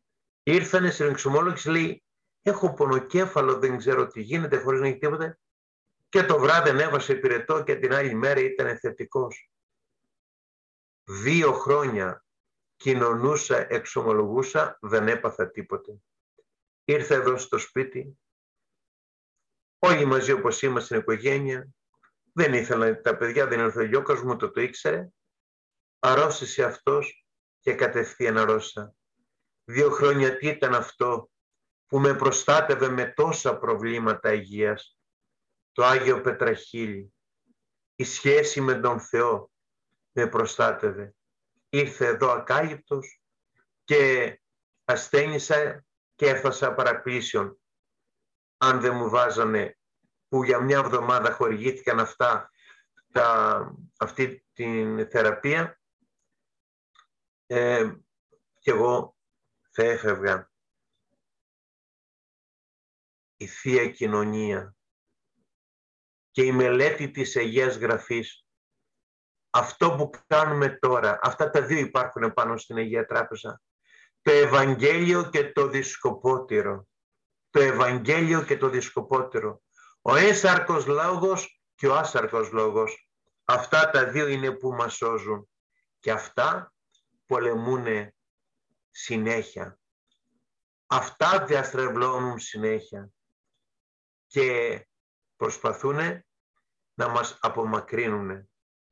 λέει, έχω πονοκέφαλο, δεν ξέρω τι γίνεται, χωρίς να έχει τίποτα. Και το βράδυ ανέβασε πυρετό και την άλλη μέρα ήταν θετικός. 2 χρόνια κοινωνούσα, εξομολογούσα, δεν έπαθα τίποτε. Ήρθα εδώ στο σπίτι, όλοι μαζί όπως είμαστε στην οικογένεια, δεν ήθελαν τα παιδιά, δεν ήρθε ο Γιώκας μου, το ήξερε, αρρώστησε αυτός και κατευθείαν αρρώστησα. 2 χρόνια τι ήταν αυτό που με προστάτευε με τόσα προβλήματα υγείας? Το Άγιο Πετραχίλι, η σχέση με τον Θεό με προστάτευε. Ήρθε εδώ ακάλυπτος και ασθένησα και έφτασα παρακλήσεων. Αν δεν μου βάζανε, που για 1 εβδομάδα χορηγήθηκαν αυτή την θεραπεία, και εγώ θα έφευγα. Η Θεία Κοινωνία και η μελέτη της Αγίας Γραφής, αυτό που κάνουμε τώρα, αυτά τα 2 υπάρχουν πάνω στην Αγία Τράπεζα, το Ευαγγέλιο και το Δισκοπότηρο. Το Ευαγγέλιο και το Δισκοπότηρο. Ο έσαρκος λόγος και ο άσαρκος λόγος. Αυτά τα 2 είναι που μας σώζουν. Και αυτά πολεμούν συνέχεια. Αυτά διαστρεβλώνουν συνέχεια. Και προσπαθούν να μας απομακρύνουν.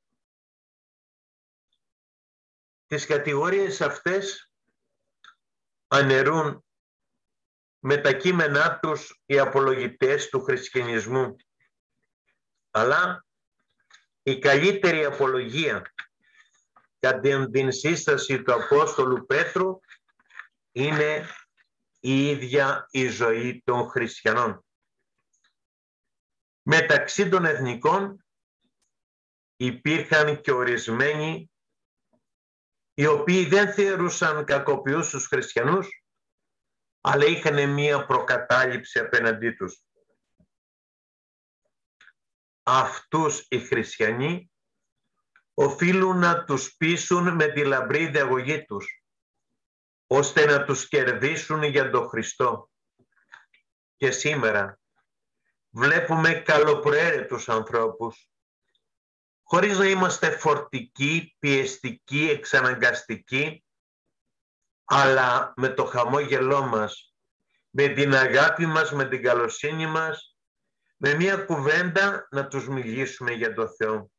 Τις κατηγορίες αυτές αναιρούν με τα κείμενά τους οι απολογητές του χριστιανισμού. Αλλά η καλύτερη απολογία κατά την σύσταση του Απόστολου Πέτρου είναι η ίδια η ζωή των χριστιανών. Μεταξύ των εθνικών υπήρχαν και ορισμένοι οι οποίοι δεν θεωρούσαν κακοποιούς τους χριστιανούς, αλλά είχαν μία προκατάληψη απέναντί τους. Αυτούς οι χριστιανοί οφείλουν να τους πείσουν με τη λαμπρή διαγωγή τους, ώστε να τους κερδίσουν για τον Χριστό. Και σήμερα βλέπουμε καλοπροαίρετους ανθρώπους, χωρίς να είμαστε φορτικοί, πιεστικοί, εξαναγκαστικοί, αλλά με το χαμόγελό μας, με την αγάπη μας, με την καλοσύνη μας, με μία κουβέντα να τους μιλήσουμε για το Θεό.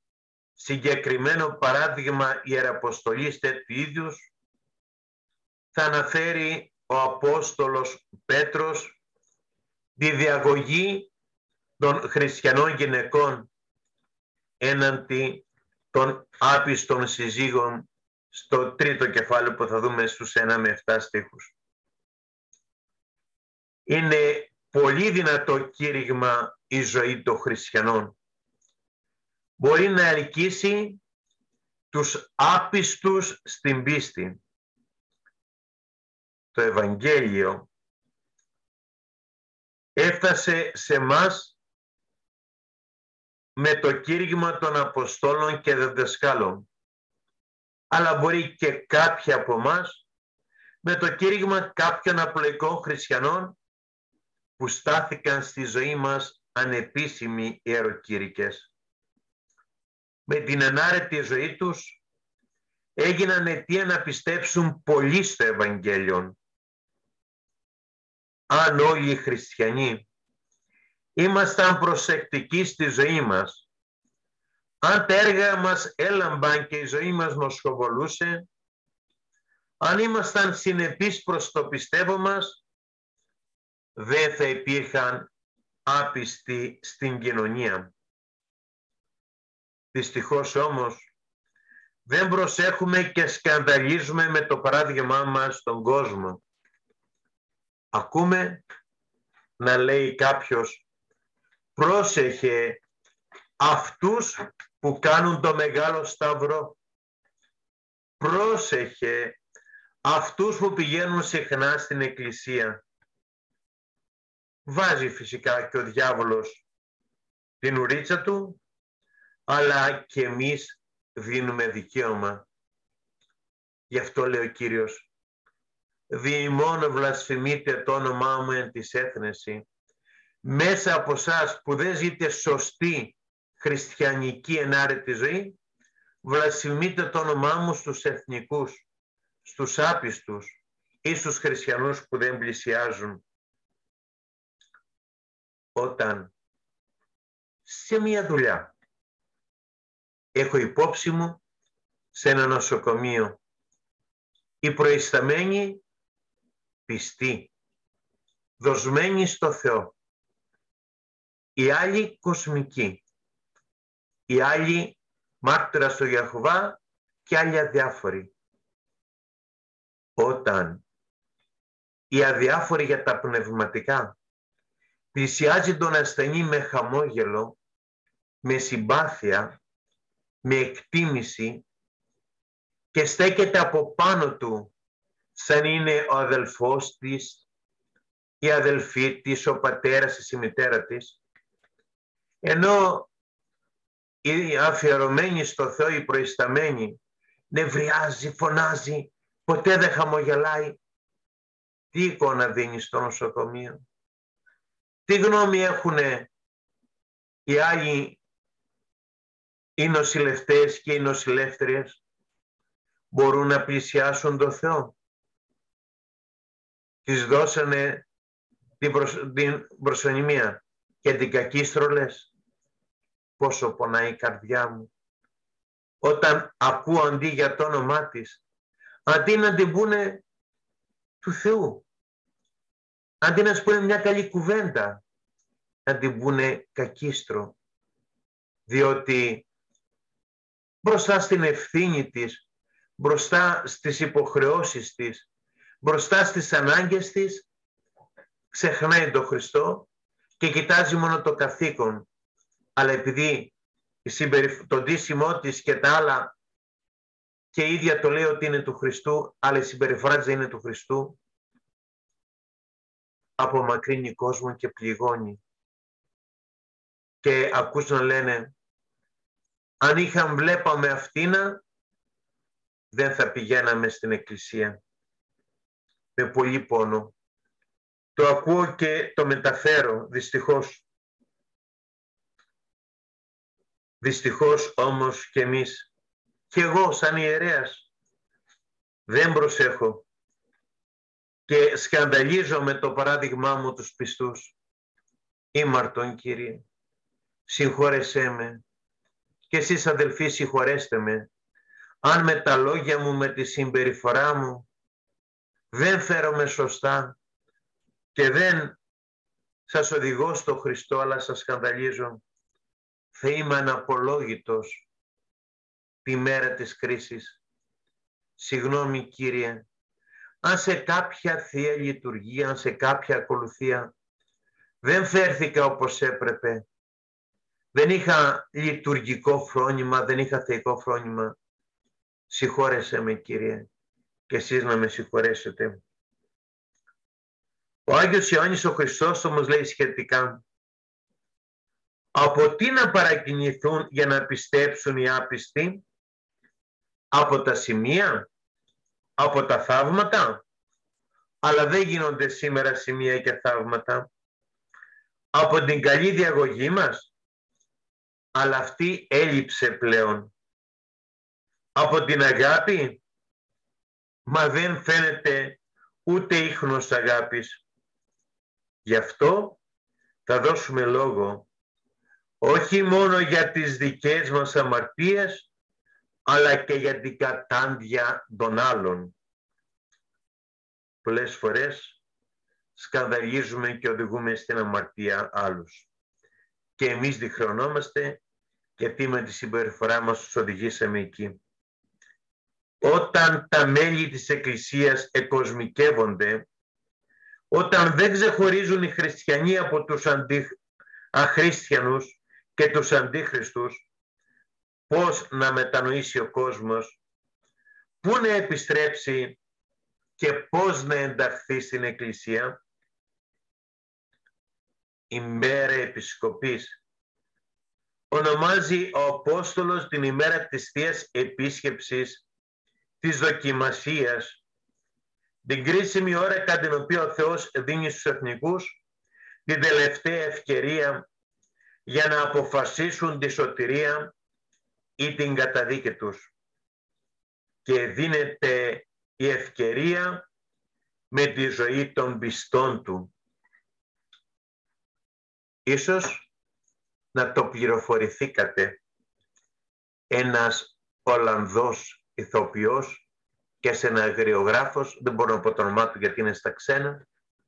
Συγκεκριμένο παράδειγμα ιεραποστολής τέτοιου ίδιους θα αναφέρει ο Απόστολος Πέτρος τη διαγωγή των χριστιανών γυναικών έναντι των άπιστων συζύγων στο τρίτο κεφάλαιο που θα δούμε στους 1 με 7 στίχους. Είναι πολύ δυνατό κήρυγμα η ζωή των χριστιανών. Μπορεί να ελκύσει τους άπιστους στην πίστη. Το Ευαγγέλιο έφτασε σε μας με το κήρυγμα των Αποστόλων και διδασκάλων. Αλλά μπορεί και κάποιοι από εμάς με το κήρυγμα κάποιων απλοϊκών χριστιανών που στάθηκαν στη ζωή μας ανεπίσημοι ιεροκήρυκες. Με την ενάρετη ζωή τους έγιναν αιτία να πιστέψουν πολύ στο Ευαγγέλιο. Αν όλοι οι χριστιανοί ήμασταν προσεκτικοί στη ζωή μας, αν τα έργα μας έλαμπαν και η ζωή μας μοσχοβολούσε, αν ήμασταν συνεπείς προς το πιστεύω μας, δεν θα υπήρχαν άπιστοι στην κοινωνία. Δυστυχώς όμως, δεν προσέχουμε και σκανδαλίζουμε με το παράδειγμά μας στον κόσμο. Ακούμε να λέει κάποιος, πρόσεχε αυτούς που κάνουν το Μεγάλο Σταυρό. Πρόσεχε αυτούς που πηγαίνουν συχνά στην εκκλησία. Βάζει φυσικά και ο διάβολος την ουρίτσα του, αλλά και εμείς δίνουμε δικαίωμα. Γι' αυτό λέει ο Κύριος, διημών βλασφημείτε το όνομά μου εν της έθνεση. Μέσα από εσάς που δεν ζείτε σωστή χριστιανική ενάρετη ζωή, βλασφημείτε το όνομά μου στους εθνικούς, στους άπιστους ή στους χριστιανούς που δεν πλησιάζουν. Όταν σε μια δουλειά έχω υπόψη μου σε ένα νοσοκομείο οι προϊσταμένοι πιστοί, δοσμένοι στο Θεό, οι άλλοι κοσμικοί, οι άλλοι μάρτυρα στο Ιεχωβά και άλλοι αδιάφοροι. Όταν οι αδιάφοροι για τα πνευματικά πλησιάζει τον ασθενή με χαμόγελο, με συμπάθεια, με εκτίμηση και στέκεται από πάνω του σαν είναι ο αδελφός της, η αδελφή της, ο πατέρας της, η μητέρα της, ενώ οι αφιερωμένοι στο Θεό, οι προϊσταμένοι, νευριάζει, φωνάζει, ποτέ δεν χαμογελάει. Τι εικόνα δίνει στο νοσοκομείο? Τι γνώμη έχουν οι άλλοι, οι νοσηλευτές και οι νοσηλεύτριες? Μπορούν να πλησιάσουν το Θεό? Τις δώσανε την προσωνυμία και την κακίστρολες? Πόσο πονάει η καρδιά μου όταν ακούω αντί για το όνομά της, αντί να την πούνε του Θεού, αντί να σου πούνε μια καλή κουβέντα, να την πούνε κακίστρο, διότι μπροστά στην ευθύνη της, μπροστά στις υποχρεώσεις της, μπροστά στις ανάγκες της, ξεχνάει τον Χριστό και κοιτάζει μόνο το καθήκον. Αλλά επειδή το ντύσιμό της και τα άλλα και η ίδια το λέει ότι είναι του Χριστού, αλλά η συμπεριφορά της δεν είναι του Χριστού, απομακρύνει κόσμο και πληγώνει. Και ακούς να λένε, αν βλέπαμε αυτήνα, δεν θα πηγαίναμε στην εκκλησία. Με πολύ πόνο. Το ακούω και το μεταφέρω, δυστυχώς. Δυστυχώς όμως και εμείς, και εγώ σαν ιερέας, δεν προσέχω και σκανδαλίζω με το παράδειγμά μου τους πιστούς. Ήμαρτον, Κύριε, συγχώρεσέ με και εσείς αδελφοί συγχωρέστε με, αν με τα λόγια μου, με τη συμπεριφορά μου δεν φέρομαι σωστά και δεν σας οδηγώ στο Χριστό, αλλά σας σκανδαλίζω, θα είμαι αναπολόγητος τη μέρα της κρίσης. Συγγνώμη Κύριε, αν σε κάποια Θεία Λειτουργία, αν σε κάποια ακολουθία δεν φέρθηκα όπως έπρεπε, δεν είχα λειτουργικό φρόνημα, δεν είχα θεϊκό φρόνημα, συγχώρεσέ με Κύριε και εσείς να με συγχωρέσετε. Ο Άγιος Ιωάννης ο Χρυσόστομος λέει σχετικά, από τι να παρακινηθούν για να πιστέψουν οι άπιστοι? Από τα σημεία, από τα θαύματα? Αλλά δεν γίνονται σήμερα σημεία και θαύματα. Από την καλή διαγωγή μας? Αλλά αυτή έλειψε πλέον. Από την αγάπη? Μα δεν φαίνεται ούτε ίχνος αγάπης. Γι' αυτό θα δώσουμε λόγο όχι μόνο για τις δικές μας αμαρτίες, αλλά και για την κατάντια των άλλων. Πολλές φορές σκανδαλίζουμε και οδηγούμε στην αμαρτία άλλους. Και εμείς διχρεωνόμαστε γιατί με τη συμπεριφορά μας τους οδηγήσαμε εκεί. Όταν τα μέλη της Εκκλησίας εκοσμικεύονται, όταν δεν ξεχωρίζουν οι χριστιανοί από τους αχρίστιανους και τους αντίχριστους, πώς να μετανοήσει ο κόσμος, πού να επιστρέψει και πώς να ενταχθεί στην Εκκλησία? Η μέρα επισκοπής ονομάζει ο Απόστολος την ημέρα της Θείας Επίσκεψης, της δοκιμασίας, την κρίσιμη ώρα κατά την οποία ο Θεός δίνει στους εθνικούς την τελευταία ευκαιρία για να αποφασίσουν τη σωτηρία ή την καταδίκη τους. Και δίνεται η ευκαιρία με τη ζωή των πιστών του. Ίσως να το πληροφορηθήκατε. Ένας Ολλανδός ηθοποιός και σεναριογράφος, δεν μπορώ να πω το όνομά του γιατί είναι στα ξένα,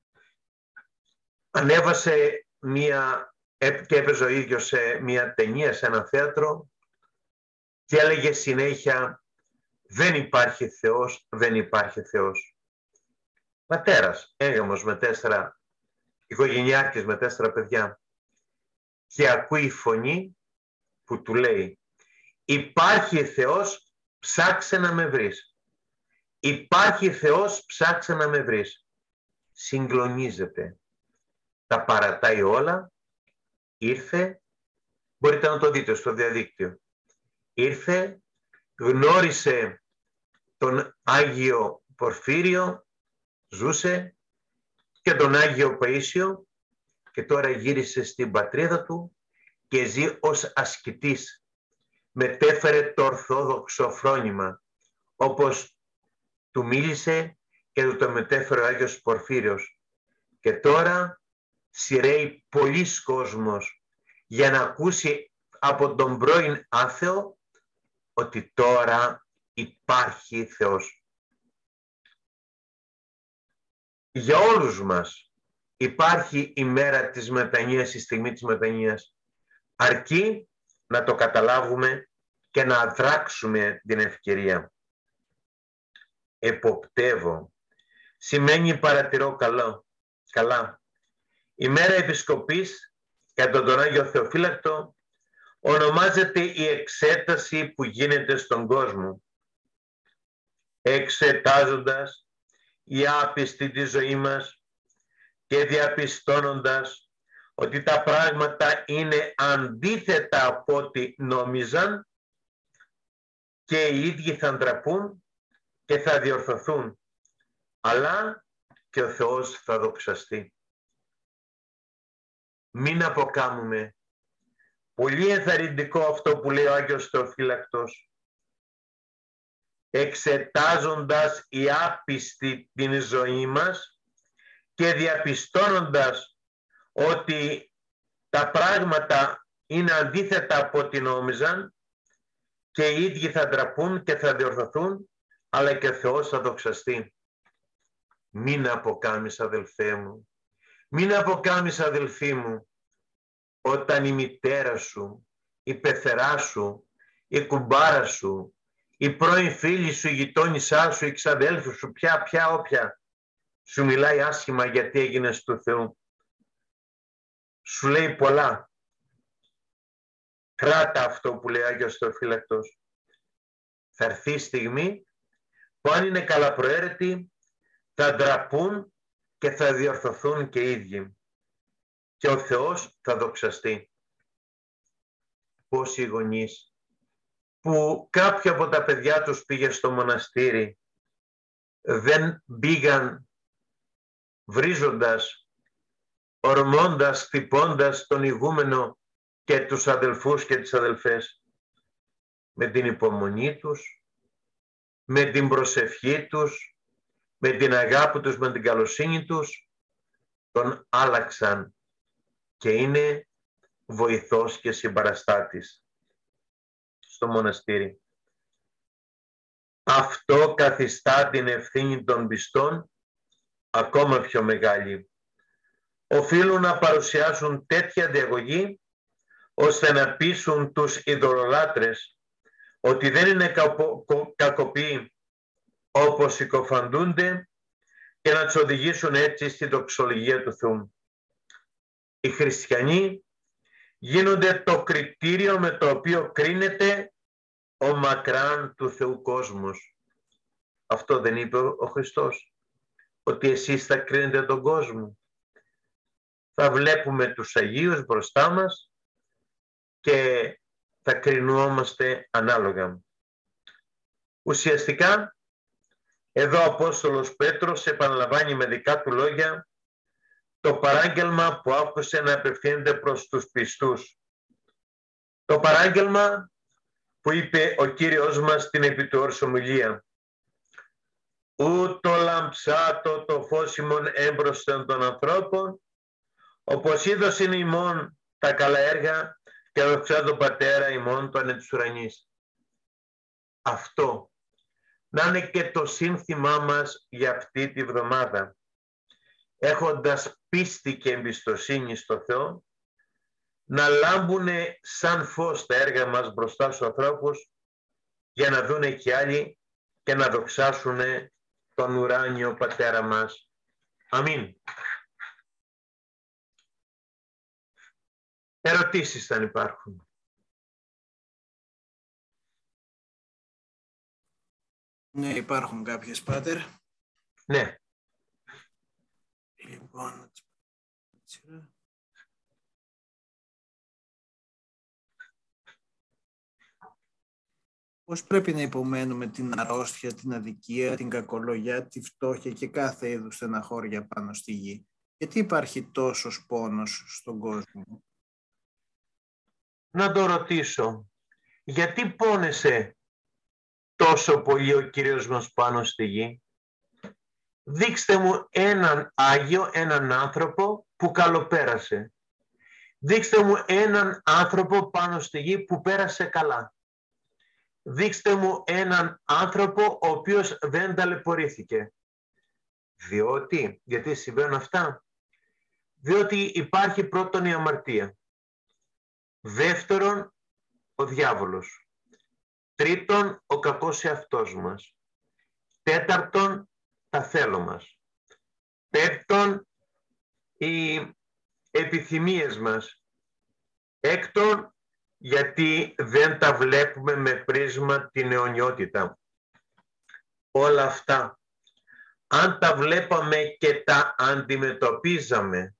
ανέβασε και έπαιζε ο ίδιος σε μια ταινία, σε ένα θέατρο, και έλεγε συνέχεια «Δεν υπάρχει Θεός, δεν υπάρχει Θεός». Πατέρας, έγαμος με 4, οικογενειάρχης με 4 παιδιά, και ακούει φωνή που του λέει «Υπάρχει Θεός, ψάξε να με βρεις. Υπάρχει Θεός, ψάξε να με βρεις». Συγκλονίζεται. Τα παρατάει όλα. Ήρθε, μπορείτε να το δείτε στο διαδίκτυο. Ήρθε, γνώρισε τον Άγιο Πορφύριο, ζούσε, και τον Άγιο Παΐσιο, και τώρα γύρισε στην πατρίδα του και ζει ως ασκητής. Μετέφερε το ορθόδοξο φρόνημα, όπως του μίλησε και του το μετέφερε ο Άγιος Πορφύριος. Και τώρα σειραίει πολλής κόσμος για να ακούσει από τον πρώην άθεο ότι τώρα υπάρχει Θεός. Για όλους μας υπάρχει η μέρα της μετανοίας, η στιγμή της μετανοίας, αρκεί να το καταλάβουμε και να αδράξουμε την ευκαιρία. Εποπτεύω σημαίνει παρατηρώ καλά. Η μέρα επισκοπής κατά τον Άγιο Θεοφύλακτο ονομάζεται η εξέταση που γίνεται στον κόσμο. Εξετάζοντας οι άπιστοι τη ζωή μας και διαπιστώνοντας ότι τα πράγματα είναι αντίθετα από ό,τι νόμιζαν, και οι ίδιοι θα ντραπούν και θα διορθωθούν, αλλά και ο Θεός θα δοξαστεί. Μην αποκάμουμε. Πολύ ενθαρρυντικό αυτό που λέει ο Άγιος Θεοφύλακτος. Εξετάζοντας οι άπιστοι την ζωή μας και διαπιστώνοντας ότι τα πράγματα είναι αντίθετα από ό,τι νόμιζαν, και οι ίδιοι θα ντραπούν και θα διορθωθούν, αλλά και ο Θεός θα δοξαστεί. Μην αποκάμεις, αδελφέ μου, μην αποκάμεις, αδελφή μου, όταν η μητέρα σου, η πεθερά σου, η κουμπάρα σου, η πρώην φίλη σου, η γειτόνισσά σου, η ξαδέλφου σου, όποια σου μιλάει άσχημα γιατί έγινες του Θεού. Σου λέει πολλά. Κράτα αυτό που λέει ο Άγιος Θεοφύλακτος. Θα έρθει η στιγμή που αν είναι καλαπροαίρετοι θα ντραπούν και θα διορθωθούν και οι ίδιοι. Και ο Θεός θα δοξαστεί. Πόσοι γονείς που κάποιο από τα παιδιά τους πήγε στο μοναστήρι δεν πήγαν βρίζοντας, ορμώντας, χτυπώντας τον ηγούμενο και τους αδελφούς και τις αδελφές. Με την υπομονή τους, με την προσευχή τους, με την αγάπη τους, με την καλοσύνη τους, τον άλλαξαν και είναι βοηθός και συμπαραστάτης στο μοναστήρι. Αυτό καθιστά την ευθύνη των πιστών ακόμα πιο μεγάλη. Οφείλουν να παρουσιάσουν τέτοια διαγωγή ώστε να πείσουν τους ειδωλολάτρες ότι δεν είναι κακοποιοί όπως συκοφαντούνται και να τους οδηγήσουν έτσι στη δοξολογία του Θεού. Οι χριστιανοί γίνονται το κριτήριο με το οποίο κρίνεται ο μακράν του Θεού κόσμος. Αυτό δεν είπε ο Χριστός, ότι εσείς θα κρίνετε τον κόσμο. Θα βλέπουμε τους Αγίους μπροστά μας και θα κρινόμαστε ανάλογα. Ουσιαστικά, εδώ ο Απόστολος Πέτρος επαναλαμβάνει με δικά του λόγια το παράγγελμα που άκουσε να απευθύνεται προς τους πιστούς. Το παράγγελμα που είπε ο Κύριος μας στην επί του όρους ομιλία. Ούτω λαμψάτο το φως ημών έμπροσθεν των ανθρώπων, όπως είδωσιν ημών τα καλά έργα και δοξά τον Πατέρα ημών των εν της ουρανής. Αυτό να είναι και το σύνθημά μας για αυτή τη βδομάδα. Έχοντας πίστη και εμπιστοσύνη στο Θεό, να λάμπουν σαν φως τα έργα μας μπροστά στους ανθρώπους για να δούνε και άλλοι και να δοξάσουν τον ουράνιο Πατέρα μας. Αμήν. Ερωτήσεις αν υπάρχουν. Ναι, υπάρχουν κάποιες, Πάτερ. Ναι. Λοιπόν, πώς πρέπει να υπομένουμε την αρρώστια, την αδικία, την κακολογιά, τη φτώχεια και κάθε είδους στεναχώρια πάνω στη γη? Γιατί υπάρχει τόσος πόνος στον κόσμο? Να το ρωτήσω. Γιατί πόνεσε τόσο πολύ ο Κύριος μας πάνω στη γη? Δείξτε μου έναν Άγιο, έναν άνθρωπο που καλοπέρασε. Δείξτε μου έναν άνθρωπο πάνω στη γη που πέρασε καλά. Δείξτε μου έναν άνθρωπο ο οποίος δεν ταλαιπωρήθηκε. Γιατί συμβαίνουν αυτά? Διότι υπάρχει πρώτον η αμαρτία. Δεύτερον, ο διάβολος. Τρίτον, ο κακός εαυτός μας. Τέταρτον, τα θέλω μας. Πέμπτον, οι επιθυμίες μας. Έκτον, γιατί δεν τα βλέπουμε με πρίσμα την αιωνιότητα. Όλα αυτά, αν τα βλέπαμε και τα αντιμετωπίζαμε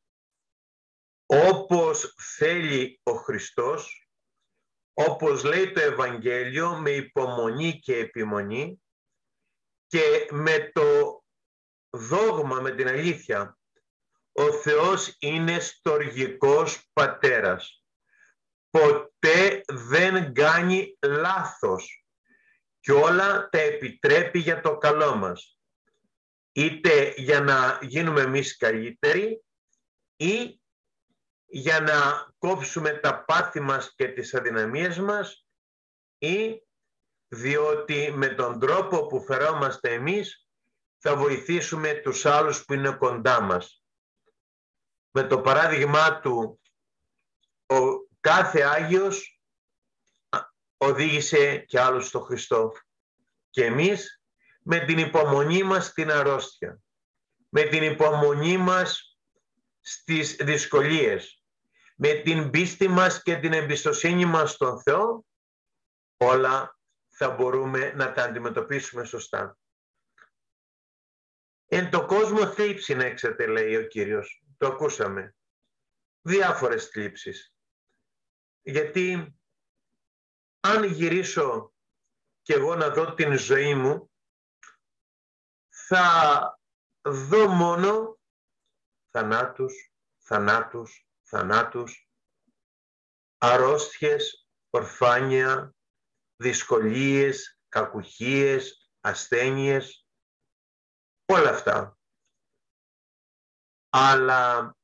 όπως θέλει ο Χριστός, όπως λέει το Ευαγγέλιο, με υπομονή και επιμονή και με το δόγμα, με την αλήθεια, ο Θεός είναι στοργικός πατέρας. Ποτέ δεν κάνει λάθος και όλα τα επιτρέπει για το καλό μας. Είτε για να γίνουμε εμείς καλύτεροι ή για να κόψουμε τα πάθη μας και τις αδυναμίες μας ή διότι με τον τρόπο που φερόμαστε εμείς θα βοηθήσουμε τους άλλους που είναι κοντά μας. Με το παράδειγμά του, ο κάθε Άγιος οδήγησε και άλλους στο Χριστό. Και εμείς με την υπομονή μας στην αρρώστια, με την υπομονή μας στις δυσκολίες, με την πίστη μας και την εμπιστοσύνη μας στον Θεό, όλα θα μπορούμε να τα αντιμετωπίσουμε σωστά. Εν το κόσμο θλίψη έξετε, λέει ο Κύριος. Το ακούσαμε. Διάφορες θλίψεις. Γιατί αν γυρίσω και εγώ να δω την ζωή μου, θα δω μόνο θανάτους, θανάτους, θανάτους, αρρώστιες, ορφάνια, δυσκολίες, κακουχίες, ασθένειες, όλα αυτά. Αλλά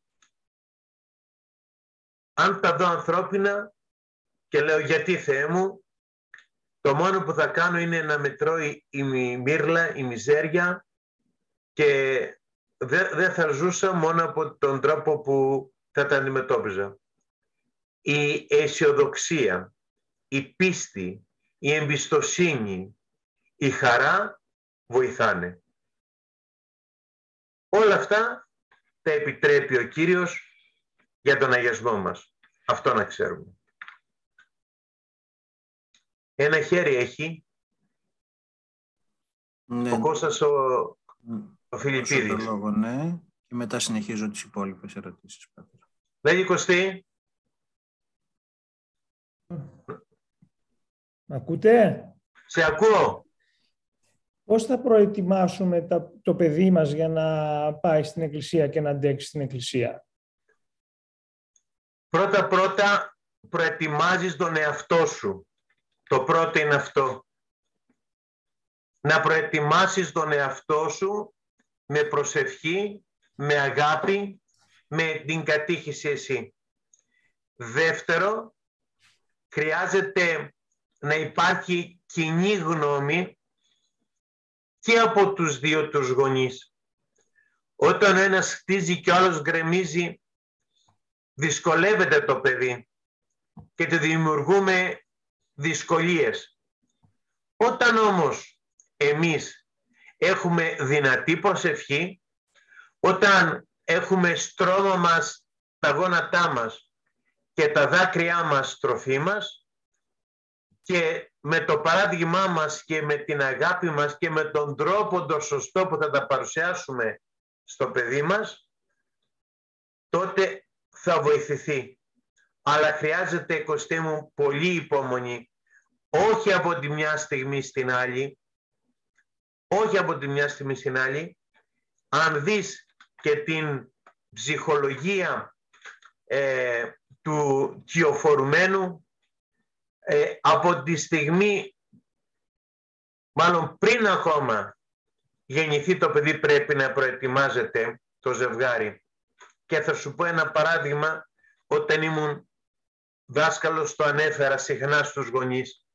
αν τα δω ανθρώπινα και λέω γιατί Θεέ μου, το μόνο που θα κάνω είναι να με τρώει η μύρλα, η μιζέρια και δεν θα ζούσα μόνο από τον τρόπο που θα τα αντιμετώπιζα. Η αισιοδοξία, η πίστη, η εμπιστοσύνη, η χαρά βοηθάνε. Όλα αυτά τα επιτρέπει ο Κύριος για τον αγιασμό μας. Αυτό να ξέρουμε. Ένα χέρι έχει. Ναι. Ο Κώστας ο Φιλιππίδης. Λόγο, ναι. Και μετά συνεχίζω τις υπόλοιπες ερωτήσεις. Λέγει Κωστή. Ακούτε? Σε ακούω. Πώς θα προετοιμάσουμε το παιδί μας για να πάει στην εκκλησία και να αντέξει στην εκκλησία? Πρώτα προετοιμάζεις τον εαυτό σου. Το πρώτο είναι αυτό. Να προετοιμάσεις τον εαυτό σου με προσευχή, με αγάπη, με την κατήχηση εσύ. Δεύτερο, χρειάζεται να υπάρχει κοινή γνώμη και από τους δύο τους γονείς. Όταν ένας χτίζει και ο άλλος γκρεμίζει, δυσκολεύεται το παιδί και του δημιουργούμε δυσκολίες. Όταν όμως εμείς έχουμε δυνατή προσευχή, όταν έχουμε στρώμα μας τα γόνατά μας και τα δάκρυά μας τροφή μας και με το παράδειγμά μας και με την αγάπη μας και με τον τρόπο το σωστό που θα τα παρουσιάσουμε στο παιδί μας, τότε θα βοηθηθεί. Αλλά χρειάζεται, Κωστή μου, πολύ υπομονή. Όχι από τη μια στιγμή στην άλλη. Όχι από τη μια στιγμή στην άλλη. Αν δεις και την ψυχολογία του κυοφορουμένου, από τη στιγμή, μάλλον πριν ακόμα γεννηθεί το παιδί, πρέπει να προετοιμάζεται το ζευγάρι. Και θα σου πω ένα παράδειγμα. Όταν ήμουν δάσκαλος το ανέφερα συχνά στους γονείς.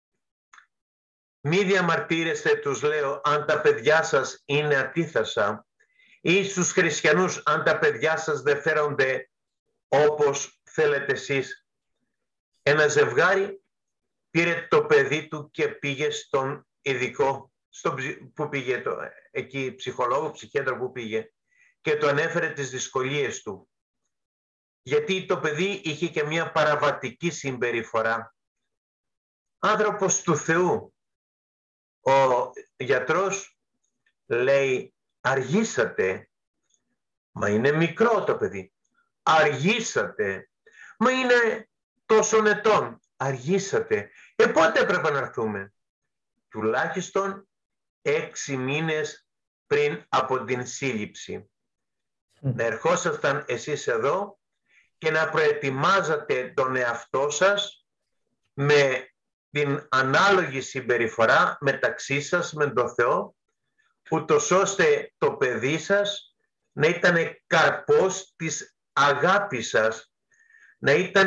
Μη διαμαρτύρεστε, τους λέω, αν τα παιδιά σας είναι ατίθασα, ή στους χριστιανούς αν τα παιδιά σας δεν φέρονται όπως θέλετε εσείς. Ένα ζευγάρι πήρε το παιδί του και πήγε στον ειδικό, που πήγε εκεί, ψυχολόγο, ψυχίατρο που πήγε, και το ανέφερε τις δυσκολίες του. Γιατί το παιδί είχε και μια παραβατική συμπεριφορά. Άνθρωπος του Θεού. Ο γιατρός λέει, αργήσατε. Μα είναι μικρό το παιδί. Αργήσατε. Μα είναι τόσων ετών. Αργήσατε. Πότε έπρεπε να έρθουμε? Τουλάχιστον 6 μήνες πριν από την σύλληψη. Να ερχόσασταν εσείς εδώ και να προετοιμάζατε τον εαυτό σας με την ανάλογη συμπεριφορά μεταξύ σας με τον Θεό, ούτως ώστε το παιδί σας να ήταν καρπός της αγάπης σας, να ήταν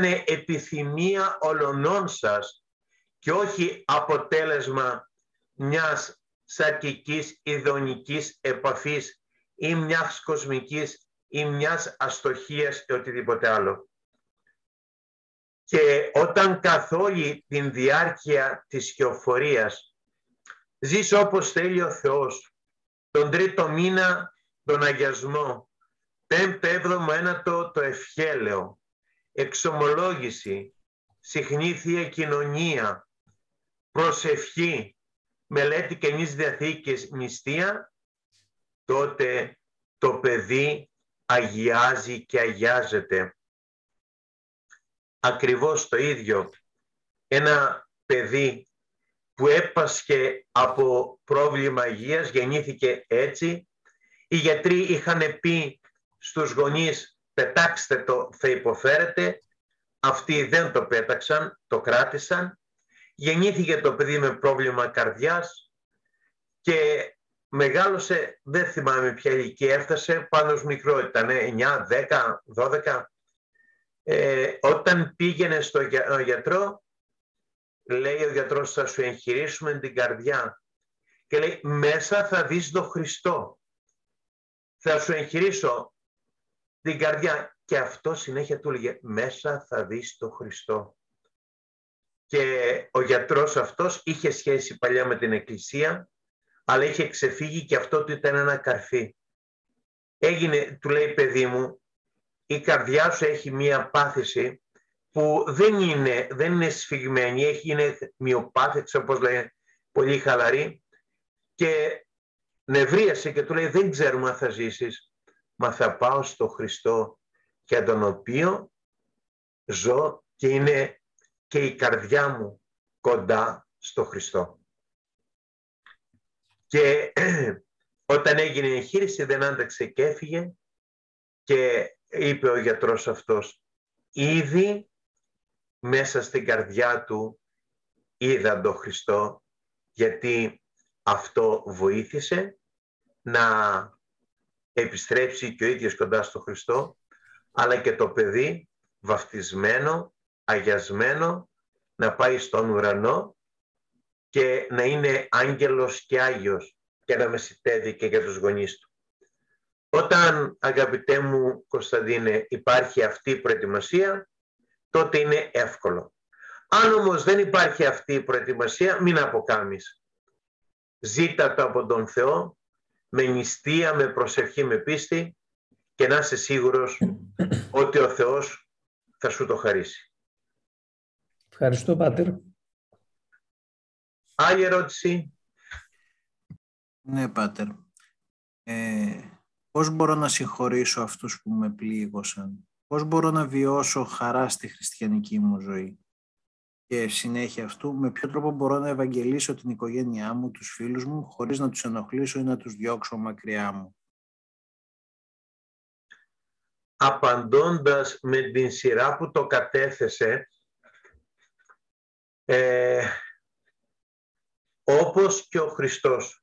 επιθυμία ολονών σας και όχι αποτέλεσμα μιας σαρκικής ειδονικής επαφής ή μιας κοσμικής ή μιας αστοχίας ή οτιδήποτε άλλο. Και όταν καθ' όλη την διάρκεια της σκιοφορίας ζεις όπως θέλει ο Θεός, τον τρίτο μήνα τον αγιασμό, 5ο, 7ο, 9ο το ευχέλαιο, εξομολόγηση, συχνή Θεία Κοινωνία, προσευχή, μελέτη Καινής Διαθήκης, νηστεία, τότε το παιδί αγιάζει και αγιάζεται. Ακριβώς το ίδιο. Ένα παιδί που έπασχε από πρόβλημα υγείας, γεννήθηκε έτσι, οι γιατροί είχαν πει στους γονείς πετάξτε το, θα υποφέρετε, αυτοί δεν το πέταξαν, το κράτησαν, γεννήθηκε το παιδί με πρόβλημα καρδιάς και μεγάλωσε, δεν θυμάμαι ποια ηλικία έφτασε, πάνω μικρό ήταν, 9, 10, 12. Όταν πήγαινε στο γιατρό, λέει ο γιατρός θα σου εγχειρήσουμε την καρδιά και λέει μέσα θα δεις τον Χριστό, θα σου εγχειρήσω την καρδιά, και αυτό συνέχεια του έλεγε μέσα θα δεις τον Χριστό. Και ο γιατρός αυτός είχε σχέση παλιά με την Εκκλησία, αλλά είχε ξεφύγει και αυτό του ήταν ένα καρφί. Έγινε, του λέει παιδί μου, η καρδιά σου έχει μία πάθηση που δεν είναι σφιγμένη, είναι μειοπάθηση όπως λέει, πολύ χαλαρή, και νευρίασε και του λέει δεν ξέρουμε αν θα ζήσεις, μα θα πάω στο Χριστό για τον οποίο ζω και είναι και η καρδιά μου κοντά στο Χριστό. Και όταν έγινε η εγχείρηση δεν άνταξε και έφυγε και είπε ο γιατρός αυτός ήδη μέσα στην καρδιά του είδα τον Χριστό, γιατί αυτό βοήθησε να επιστρέψει και ο ίδιος κοντά στο Χριστό, αλλά και το παιδί βαφτισμένο, αγιασμένο, να πάει στον ουρανό και να είναι άγγελος και Άγιος και να μεσητεύει και για τους γονείς του. Όταν, αγαπητέ μου Κωνσταντίνε, υπάρχει αυτή η προετοιμασία, τότε είναι εύκολο. Αν όμως δεν υπάρχει αυτή η προετοιμασία, μην αποκάμεις. Ζήτα το από τον Θεό, με νηστεία, με προσευχή, με πίστη και να είσαι σίγουρος ότι ο Θεός θα σου το χαρίσει. Ευχαριστώ, Πάτερ. Άλλη ερώτηση? Ναι, Πάτερ. Πώς μπορώ να συγχωρήσω αυτούς που με πλήγωσαν? Πώς μπορώ να βιώσω χαρά στη χριστιανική μου ζωή? Και συνέχεια αυτού, με ποιο τρόπο μπορώ να ευαγγελίσω την οικογένειά μου, τους φίλους μου, χωρίς να τους ενοχλήσω ή να τους διώξω μακριά μου? Απαντώντας με την σειρά που το κατέθεσε, όπως και ο Χριστός,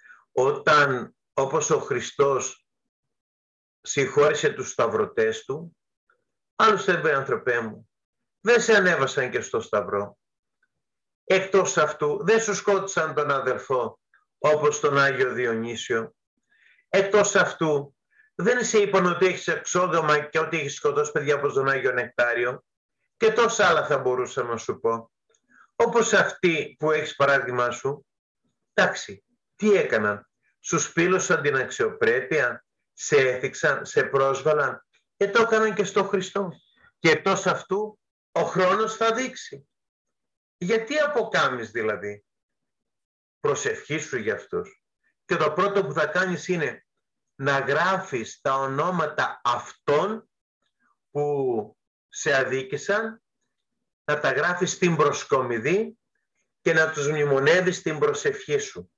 όπως ο Χριστός συγχώρησε τους σταυρωτές του, άλλωστε βρε άνθρωπέ μου, δεν σε ανέβασαν και στο σταυρό. Εκτός αυτού δεν σου σκότωσαν τον αδελφό όπως τον Άγιο Διονύσιο. Εκτός αυτού δεν σε είπαν ότι έχεις εξόδομα και ότι έχεις σκοτώσει παιδιά όπως τον Άγιο Νεκτάριο, και τόσα άλλα θα μπορούσα να σου πω. Όπως αυτοί που έχεις παράδειγμα σου, εντάξει, τι έκαναν? Σου σπήλωσαν την αξιοπρέπεια, σε έθιξαν, σε πρόσβαλαν, και το έκαναν και στο Χριστό. Και εκτός αυτού ο χρόνος θα δείξει. Γιατί αποκάμεις δηλαδή? Προσευχή σου για αυτούς. Και το πρώτο που θα κάνεις είναι να γράφεις τα ονόματα αυτών που σε αδίκησαν, να τα γράφεις στην προσκομιδή και να τους μνημονεύεις στην προσευχή σου.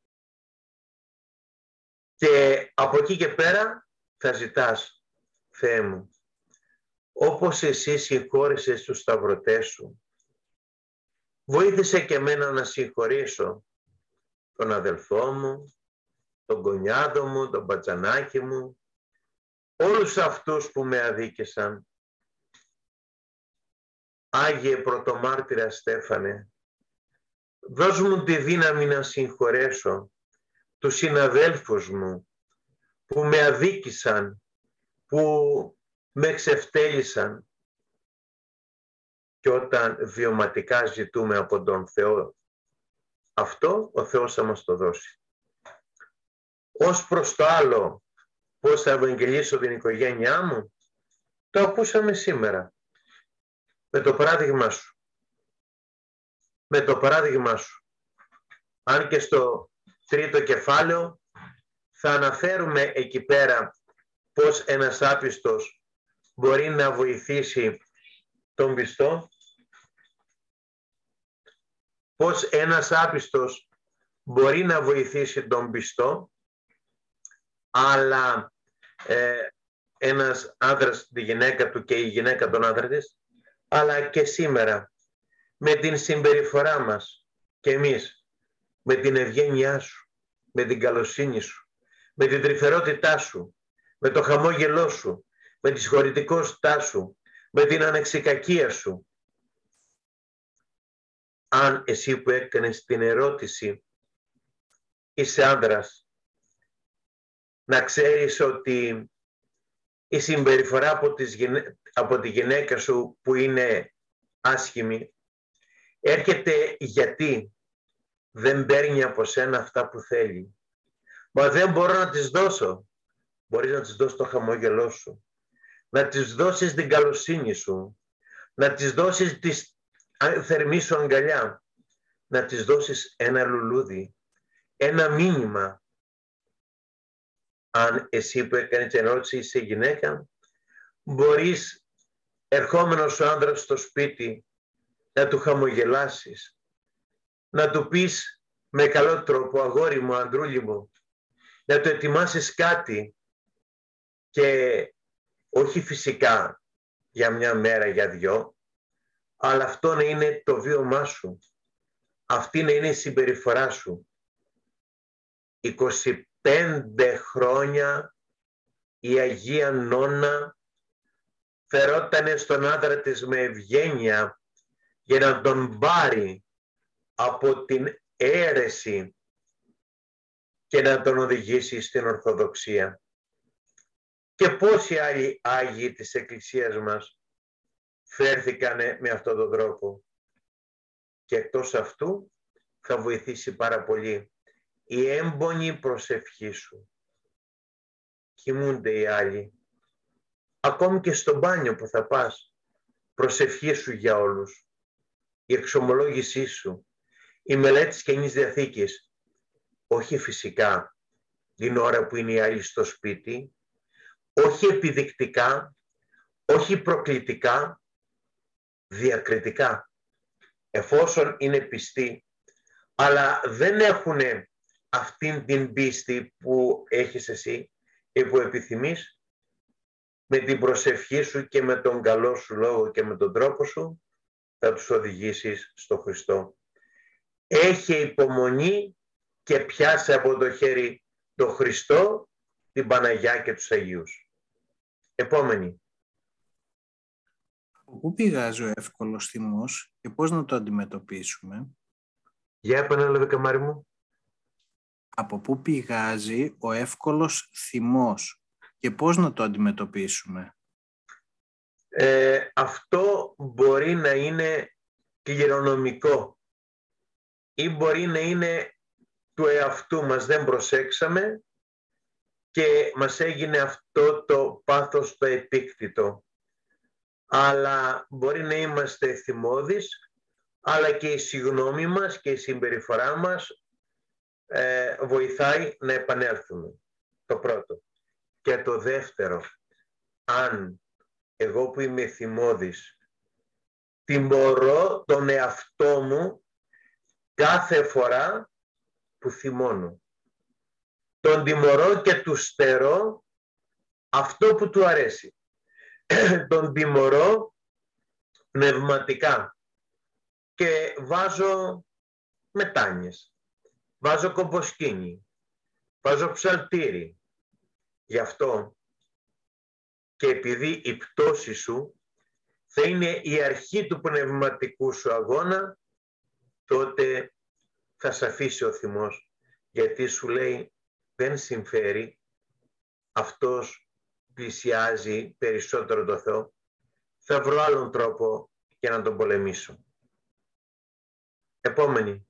Και από εκεί και πέρα θα ζητάς, Θεέ μου, όπως εσύ συγχώρεσες τους σταυρωτές σου, βοήθησε και εμένα να συγχωρήσω τον αδελφό μου, τον κονιάδο μου, τον μπατζανάκι μου, όλους αυτούς που με αδίκησαν. Άγιε Πρωτομάρτυρα Στέφανε, Δώσ' μου τη δύναμη να συγχωρέσω τους συναδέλφους μου που με αδίκησαν, που με εξευτέλισαν. Και όταν βιωματικά ζητούμε από τον Θεό αυτό, ο Θεός θα μας το δώσει. Ως προς το άλλο, πώς θα ευαγγελίσω την οικογένειά μου, το ακούσαμε σήμερα. Με το παράδειγμα σου. Με το παράδειγμα σου. Αν και στο τρίτο κεφάλαιο θα αναφέρουμε εκεί πέρα πώς ένας άπιστος μπορεί να βοηθήσει τον πιστό. Πώς ένας άπιστος μπορεί να βοηθήσει τον πιστό, αλλά ένας άντρας τη γυναίκα του και η γυναίκα τον άντρα της, αλλά και σήμερα με την συμπεριφορά μας και εμείς, με την ευγένειά σου, με την καλοσύνη σου, με την τρυφερότητά σου, με το χαμόγελό σου, με τη συγχωρητικότητά σου, με την ανεξικακία σου. Αν εσύ που έκανες την ερώτηση είσαι άντρας, να ξέρεις ότι η συμπεριφορά από τη γυναίκα σου που είναι άσχημη έρχεται γιατί δεν παίρνει από σένα αυτά που θέλει. Μα δεν μπορώ να της δώσω. Μπορείς να της δώσεις το χαμόγελό σου, να της δώσεις την καλοσύνη σου, να της δώσεις τη θερμή σου αγκαλιά, να της δώσεις ένα λουλούδι, ένα μήνυμα. Αν εσύ που έκανες την ερώτηση είσαι γυναίκα, μπορείς ερχόμενος ο άντρας στο σπίτι να του χαμογελάσεις, να του πεις με καλό τρόπο, αγόρι μου, αντρούλι μου, να του ετοιμάσεις κάτι και όχι φυσικά για μια μέρα, για δυο, αλλά αυτό να είναι το βίωμά σου, αυτή να είναι η συμπεριφορά σου. 25 χρόνια η Αγία Νόνα φερότανε στον άντρα της με ευγένεια για να τον πάρει από την αίρεση και να τον οδηγήσει στην Ορθοδοξία. Και πόσοι άλλοι Άγιοι της Εκκλησίας μας φέρθηκαν με αυτόν τον τρόπο. Και εκτός αυτού θα βοηθήσει πάρα πολύ η έμπονη προσευχή σου. Κοιμούνται οι άλλοι. Ακόμη και στο μπάνιο που θα πας, προσευχή σου για όλους. Η εξομολόγησή σου, η μελέτη της Καινής Διαθήκης. Όχι φυσικά την ώρα που είναι οι άλλοι στο σπίτι, όχι επιδεικτικά, όχι προκλητικά, διακριτικά. Εφόσον είναι πιστοί, αλλά δεν έχουν αυτήν την πίστη που έχεις εσύ ή που επιθυμείς, με την προσευχή σου και με τον καλό σου λόγο και με τον τρόπο σου, θα τους οδηγήσεις στο Χριστό. Έχε υπομονή και πιάσε από το χέρι το Χριστό, την Παναγιά και τους Αγίους. Επόμενη. Από πού πηγάζει ο εύκολος θυμός και πώς να το αντιμετωπίσουμε? Για επανέλαβε, καμάρι μου. Από πού πηγάζει ο εύκολος θυμός και πώς να το αντιμετωπίσουμε? Αυτό μπορεί να είναι κληρονομικό ή μπορεί να είναι του εαυτού μας. Δεν προσέξαμε και μας έγινε αυτό το πάθος το επίκτητο. Αλλά μπορεί να είμαστε θυμώδεις, αλλά και η συγγνώμη μας και η συμπεριφορά μας βοηθάει να επανέλθουμε. Το πρώτο. Και το δεύτερο, αν εγώ που είμαι θυμώδης τιμωρώ τον εαυτό μου κάθε φορά που θυμώνω. Τον τιμωρώ και του στερώ αυτό που του αρέσει. Τον τιμωρώ πνευματικά και βάζω μετάνιες, βάζω κομποσκήνη, βάζω ψαλτήρι. Γι' αυτό και επειδή η πτώση σου θα είναι η αρχή του πνευματικού σου αγώνα, τότε θα σε αφήσει ο θυμός, γιατί σου λέει δεν συμφέρει, αυτός πλησιάζει περισσότερο το Θεό, θα βρω άλλον τρόπο για να τον πολεμήσω. Επόμενη.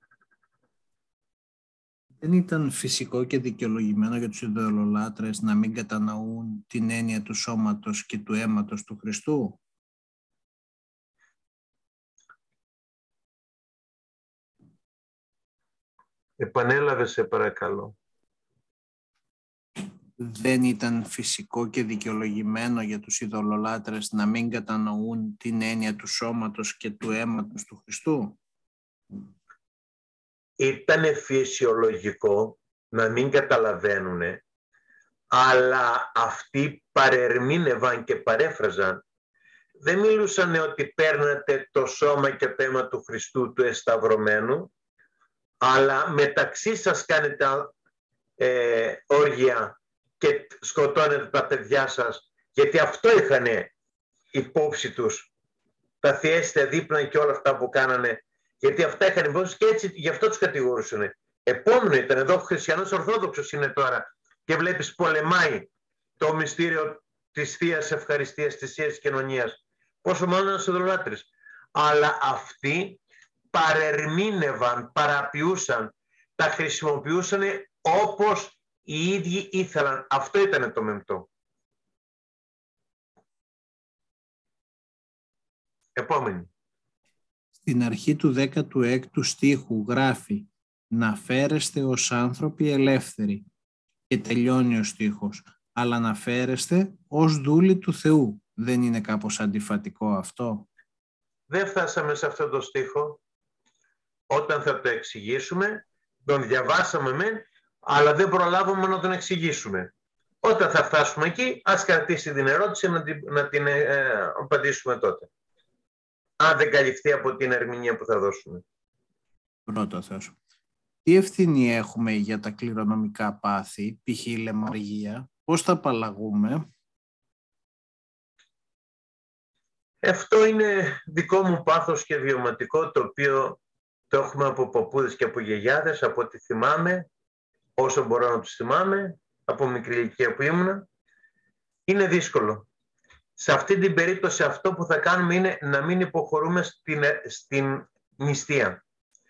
Δεν ήταν φυσικό και δικαιολογημένο για τους ιδωλολάτρες να μην κατανοούν την έννοια του σώματος και του αίματος του Χριστού? Επανέλαβε σε παρακαλώ. Δεν ήταν φυσικό και δικαιολογημένο για τους ιδωλολάτρες να μην κατανοούν την έννοια του σώματος και του αίματος του Χριστού? Ήτανε φυσιολογικό να μην καταλαβαίνουνε, αλλά αυτοί παρερμήνευαν και παρέφραζαν. Δεν μιλούσαν ότι παίρνατε το σώμα και το αίμα του Χριστού του εσταυρωμένου, αλλά μεταξύ σας κάνετε όργια και σκοτώνετε τα παιδιά σας, γιατί αυτό είχαν υπόψη τους, τα θειέστε δίπλα και όλα αυτά που κάνανε, γιατί αυτά είχαν υπόψη και έτσι γι' αυτό τους κατηγορούσαν. Επόμενο ήταν εδώ, ο χριστιανός Ορθόδοξος είναι τώρα και βλέπεις πολεμάει το μυστήριο της Θείας Ευχαριστίας, της Θείας Κοινωνίας. Πόσο μάλλον ένας ιδωλολάτρης. Αλλά αυτοί παρερμήνευαν, παραποιούσαν, τα χρησιμοποιούσαν όπως οι ίδιοι ήθελαν. Αυτό ήταν το μεμπτό. Επόμενη. Στην αρχή του 16ου στίχου γράφει «Να φέρεστε ως άνθρωποι ελεύθεροι» και τελειώνει ο στίχος «Αλλά να φέρεστε ως δούλοι του Θεού». Δεν είναι κάπως αντιφατικό αυτό? Δεν φτάσαμε σε αυτό το στίχο. Όταν θα το εξηγήσουμε, τον διαβάσαμε μεν, αλλά δεν προλάβουμε να τον εξηγήσουμε. Όταν θα φτάσουμε εκεί, ας κρατήσει την ερώτηση να την απαντήσουμε τότε. Αν δεν καλυφθεί από την ερμηνεία που θα δώσουμε. Πρώτο Θεός. Τι ευθύνη έχουμε για τα κληρονομικά πάθη, π.χ. λαιμαργία, πώς θα απαλλαγούμε? Αυτό είναι δικό μου πάθος και βιωματικό, το οποίο το έχουμε από παππούδες και από γιαγιάδες, από ό,τι θυμάμαι, όσο μπορώ να τους θυμάμαι, από μικρή ηλικία που ήμουνα. Είναι δύσκολο. Σε αυτή την περίπτωση αυτό που θα κάνουμε είναι να μην υποχωρούμε στην νηστεία.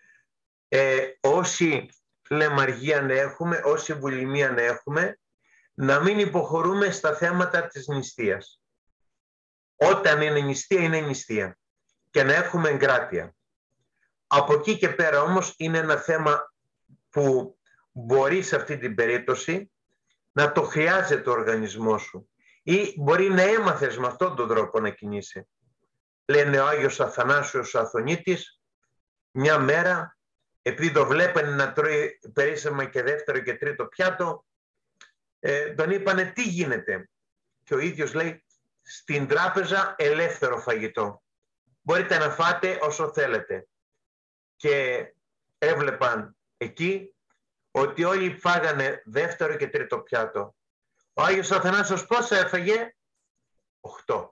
Όση λαιμαργία να έχουμε, όση βουλημία να έχουμε, να μην υποχωρούμε στα θέματα της νηστείας. Όταν είναι νηστεία, είναι νηστεία. Και να έχουμε εγκράτεια. Από εκεί και πέρα όμως είναι ένα θέμα που μπορεί σε αυτή την περίπτωση να το χρειάζεται ο οργανισμός σου. Ή μπορεί να έμαθες με αυτόν τον τρόπο να κινείσαι. Λένε ο Άγιος Αθανάσιος ο Αθωνίτης, μια μέρα, επειδή το βλέπανε να τρώει περίσσεμα και δεύτερο και τρίτο πιάτο, τον είπανε τι γίνεται. Και ο ίδιος λέει, στην τράπεζα ελεύθερο φαγητό. Μπορείτε να φάτε όσο θέλετε. Και έβλεπαν εκεί ότι όλοι φάγανε δεύτερο και τρίτο πιάτο. Ο Άγιος Αθανάσιος πόσα έφαγε? 8.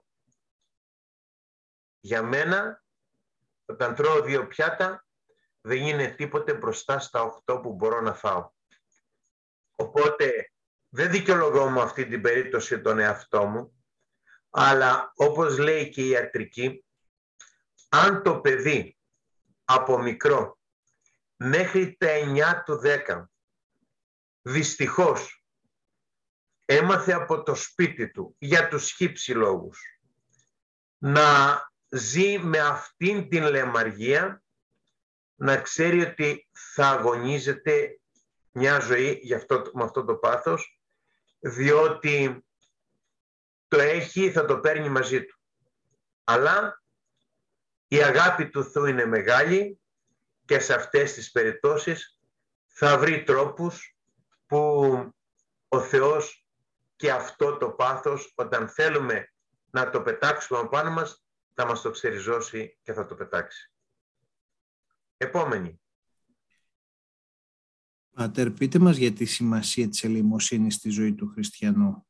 Για μένα, όταν τρώω 2 πιάτα, δεν είναι τίποτε μπροστά στα 8 που μπορώ να φάω. Οπότε, δεν δικαιολογώ με αυτή την περίπτωση τον εαυτό μου, αλλά όπως λέει και η ιατρική, αν το παιδί από μικρό μέχρι τα 9 του 10 δυστυχώς έμαθε από το σπίτι του για τους χύψη λόγους να ζει με αυτήν την λαιμαργία, να ξέρει ότι θα αγωνίζεται μια ζωή με αυτό το πάθος, διότι το έχει, θα το παίρνει μαζί του. Αλλά η αγάπη του Θεού είναι μεγάλη και σε αυτές τις περιπτώσεις θα βρει τρόπους που ο Θεός και αυτό το πάθος, όταν θέλουμε να το πετάξουμε από πάνω μας, θα μας το ξεριζώσει και θα το πετάξει. Επόμενη. Πάτερ, πείτε μας για τη σημασία της ελεημοσύνης στη ζωή του χριστιανού.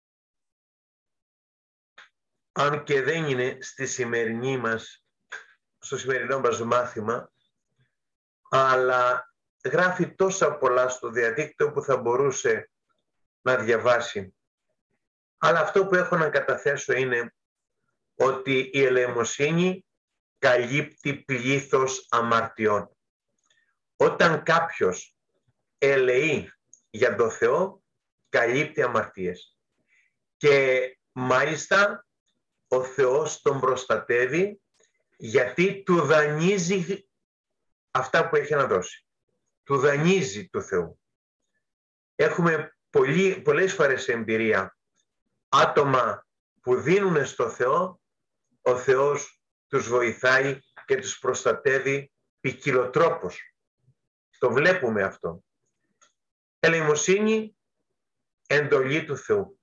Αν και δεν είναι στη σημερινή μας στο σημερινό μας μάθημα, αλλά γράφει τόσα πολλά στο διαδίκτυο που θα μπορούσε να διαβάσει. Αλλά αυτό που έχω να καταθέσω είναι ότι η ελεημοσύνη καλύπτει πλήθος αμαρτιών. Όταν κάποιος ελεεί για τον Θεό, καλύπτει αμαρτίες. Και μάλιστα ο Θεός τον προστατεύει, γιατί του δανείζει αυτά που έχει να δώσει. Του δανείζει του Θεού. Έχουμε πολλές φορές εμπειρία. Άτομα που δίνουν στο Θεό, ο Θεός τους βοηθάει και τους προστατεύει ποικιλοτρόπως. Το βλέπουμε αυτό. Ελεημοσύνη, εντολή του Θεού.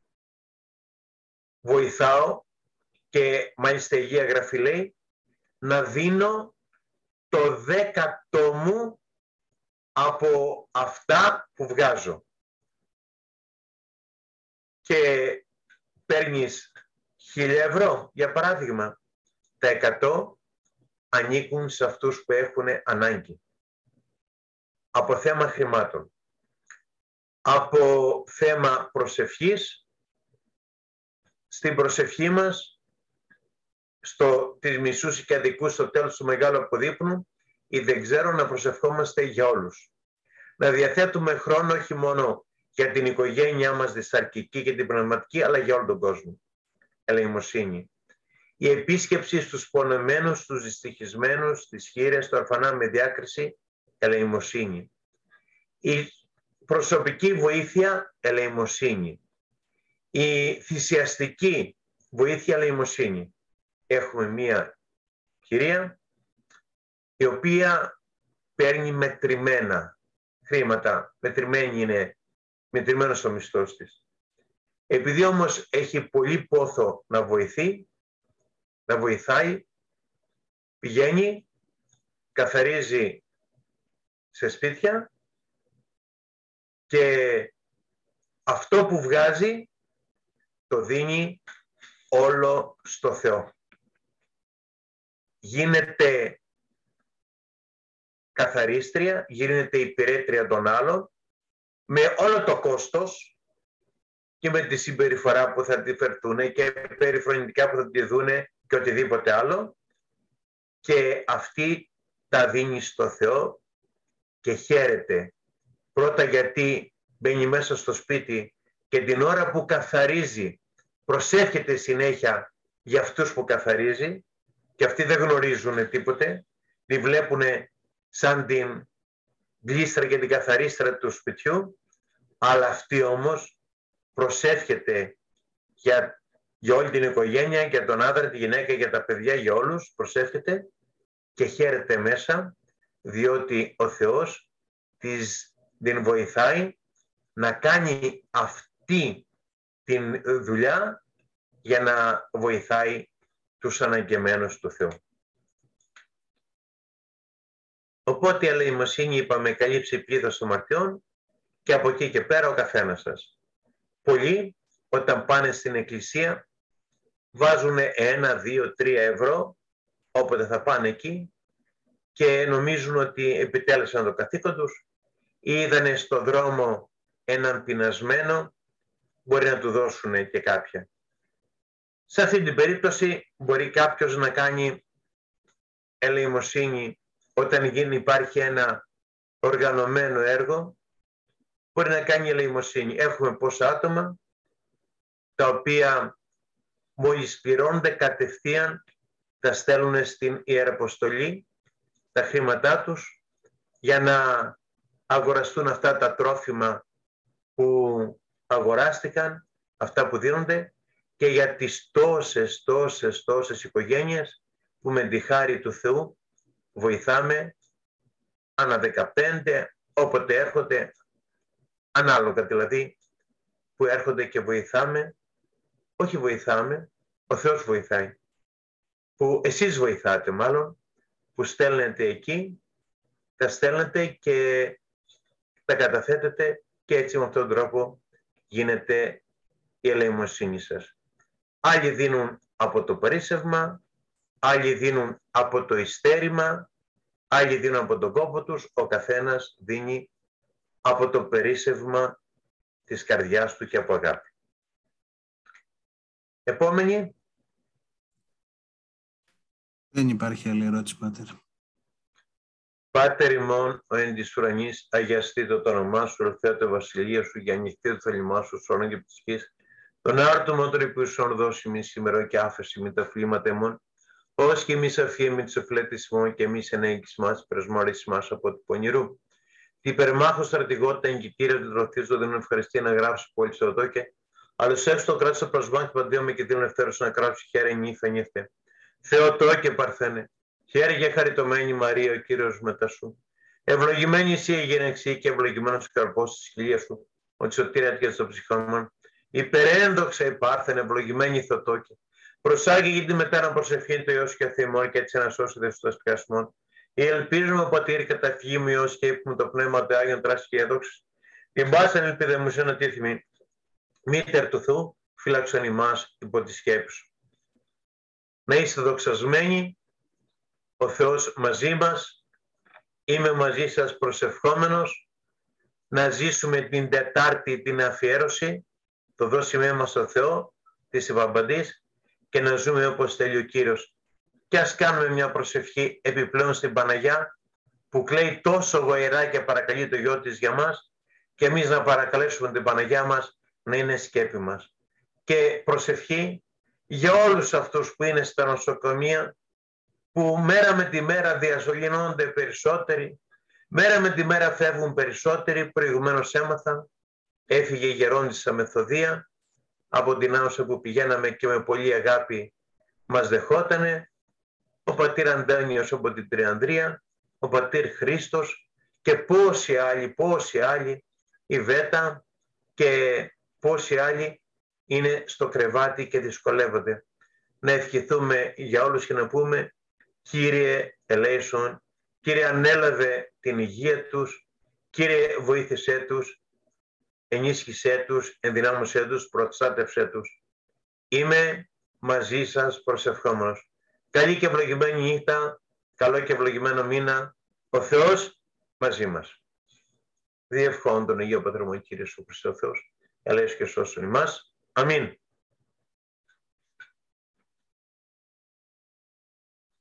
Βοηθάω και μάλιστα η Αγία Γραφή λέει να δίνω το 10ο μου από αυτά που βγάζω. Και παίρνεις 1.000 ευρώ, για παράδειγμα, τα 100 ανήκουν σε αυτούς που έχουν ανάγκη. Από θέμα χρημάτων. Από θέμα προσευχής, στην προσευχή μας, τις μισούς και αδικούς στο τέλος του μεγάλου αποδείπνου, ή δεν ξέρω, να προσευχόμαστε για όλους. Να διαθέτουμε χρόνο όχι μόνο για την οικογένειά μας, τη σαρκική και την πνευματική, αλλά για όλο τον κόσμο. Ελεημοσύνη. Η επίσκεψη στους πονεμένους, στους δυστυχισμένους, στις χήρες, στο ορφανά με διάκριση, ελεημοσύνη. Η προσωπική βοήθεια, ελεημοσύνη. Η θυσιαστική βοήθεια, ελεημοσύνη. Έχουμε μία κυρία η οποία παίρνει μετρημένα χρήματα, μετρημένος ο μισθός της. Επειδή όμως έχει πολύ πόθο να βοηθάει, πηγαίνει, καθαρίζει σε σπίτια και αυτό που βγάζει το δίνει όλο στο Θεό. Γίνεται καθαρίστρια, γίνεται υπηρέτρια των άλλων, με όλο το κόστος και με τη συμπεριφορά που θα τη φερθούν και περιφρονητικά που θα τη δούνε και οτιδήποτε άλλο, και αυτή τα δίνει στο Θεό και χαίρεται. Πρώτα γιατί μπαίνει μέσα στο σπίτι και την ώρα που καθαρίζει προσεύχεται συνέχεια για αυτούς που καθαρίζει, και αυτοί δεν γνωρίζουν τίποτε, τη βλέπουν σαν την γλίστρα και την καθαρίστρα του σπιτιού, αλλά αυτή όμως προσεύχεται για όλη την οικογένεια, για τον άντρα, τη γυναίκα, για τα παιδιά, για όλους, προσεύχεται και χαίρεται μέσα, διότι ο Θεός την βοηθάει να κάνει αυτή την δουλειά για να βοηθάει τους αναγκεμένους του Θεού. Οπότε η ελεημοσύνη, είπαμε, καλύψει πλήθος αμαρτιών, και από εκεί και πέρα ο καθένας σας. Πολλοί όταν πάνε στην εκκλησία βάζουν 1, 2, 3 ευρώ όποτε θα πάνε εκεί και νομίζουν ότι επιτέλεσαν το καθήκον τους, ή είδανε στο δρόμο έναν πεινασμένο, μπορεί να του δώσουν και κάποια. Σε αυτή την περίπτωση μπορεί κάποιος να κάνει ελεημοσύνη όταν υπάρχει ένα οργανωμένο έργο, μπορεί να κάνει ελεημοσύνη. Έχουμε πόσα άτομα τα οποία μόλις πληρώνονται κατευθείαν τα στέλνουν στην Ιεραποστολή τα χρήματά τους για να αγοραστούν αυτά τα τρόφιμα που αγοράστηκαν, αυτά που δίνονται, και για τις τόσες οικογένειες που με τη χάρη του Θεού βοηθάμε ανά 15, όποτε έρχονται, ανάλογα δηλαδή που έρχονται και βοηθάμε. Όχι βοηθάμε, ο Θεός βοηθάει. Που εσείς βοηθάτε μάλλον, που στέλνετε εκεί, τα στέλνετε και τα καταθέτετε, και έτσι με αυτόν τον τρόπο γίνεται η ελεημοσύνη σας. Άλλοι δίνουν από το παρίσσευμα, άλλοι δίνουν από το ειστέρημα, άλλοι δίνουν από τον κόπο τους, ο καθένας δίνει από το περίσσευμα της καρδιάς του και από αγάπη. Επόμενη. Δεν υπάρχει άλλη ερώτηση, Πάτερ. Πάτερ ημών, ο εν της ουρανής, αγιαστήτω το όνομά σου, ορθέτω βασιλεία σου, και ανοιχτεί το θέλημά σου, σώνον και πτυχής. Τον άρτο μότορ που ήσουν δώσει μη σήμερα και άφεση με τα φλήματα ημών, ως και εμείς αφιέμαι τις εφλέτες ημών και εμείς ενέγγις μας, περασμάρις μας από του πονηρού. Τι υπερμάχο στρατηγότητα εγκυτήρια του τροθίζονται, δεν ευχαριστεί να γράψει πολύ στο δόκε, αλλά σε εύστο κράτησε προσβάνει παντίω με και την ελευθέρωση να γράψει χέρι νύφα νύφτε. Θεοτό και παρθένε, χαίρε και χαριτωμένη Μαρία, ο Κύριος μετά σου. Ευλογημένη εσύ η γέννηξη και ευλογημένος ο καρπός της χιλίας σου, ότι σωτήριατ στο ψυχόμον. Υπερένδοξα υπάρχεν, ευλογημένη Θεοτόκε. Προσάγει για τη μετάνα προσευχή του Υιός και Θεημών και έτσι να σώσετε στους αστιασμών. Η ελπίζουμε πατήρ καταφυγή μου Υιός και ύπνου το πνεύμα του Άγιον τράση και έδοξης. Την πάσαν ελπίδα μου σε νοτίθυμη. Μήτερ του Θεού, φύλαξον ημάς υπό τη σκέψη σου. Να είστε δοξασμένοι, ο Θεός μαζί μας, είμαι μαζί σας προσευχόμενος, να ζήσουμε την Τετάρτη την αφιέρωση, το δώσημέ μας στο Θεό, της Ευαμπαντής, και να ζούμε όπως θέλει ο Κύριος. Και ας κάνουμε μια προσευχή επιπλέον στην Παναγιά, που κλαίει τόσο γοηρά και παρακαλεί το γιο της για μας, και εμείς να παρακαλέσουμε την Παναγιά μας να είναι σκέπη μας. Και προσευχή για όλους αυτούς που είναι στα νοσοκομεία, που μέρα με τη μέρα διασωληνώνονται περισσότεροι, μέρα με τη μέρα φεύγουν περισσότεροι. Προηγουμένως έμαθα, έφυγε η γερόντισσα Μεθοδία από την Άουσα που πηγαίναμε και με πολύ αγάπη μας δεχότανε, ο πατήρ Αντώνιος από την Τριανδρία, ο πατήρ Χρήστος και πόσοι άλλοι, η Βέτα και πόσοι άλλοι είναι στο κρεβάτι και δυσκολεύονται. Να ευχηθούμε για όλους και να πούμε: Κύριε ελέησον, Κύριε ανέλαβε την υγεία τους, Κύριε βοήθησέ τους, ενίσχυσέ τους, ενδυνάμωσέ τους, προστάτευσέ τους. Είμαι μαζί σας προσευχόμενος. Καλή και ευλογημένη νύχτα, καλό και ευλογημένο μήνα, ο Θεός μαζί μας. Διευχών τον Αγίο Πατρό μου, Κύριε Σου Χριστό Θεός, ελέησον και σώσον ημάς. Αμήν.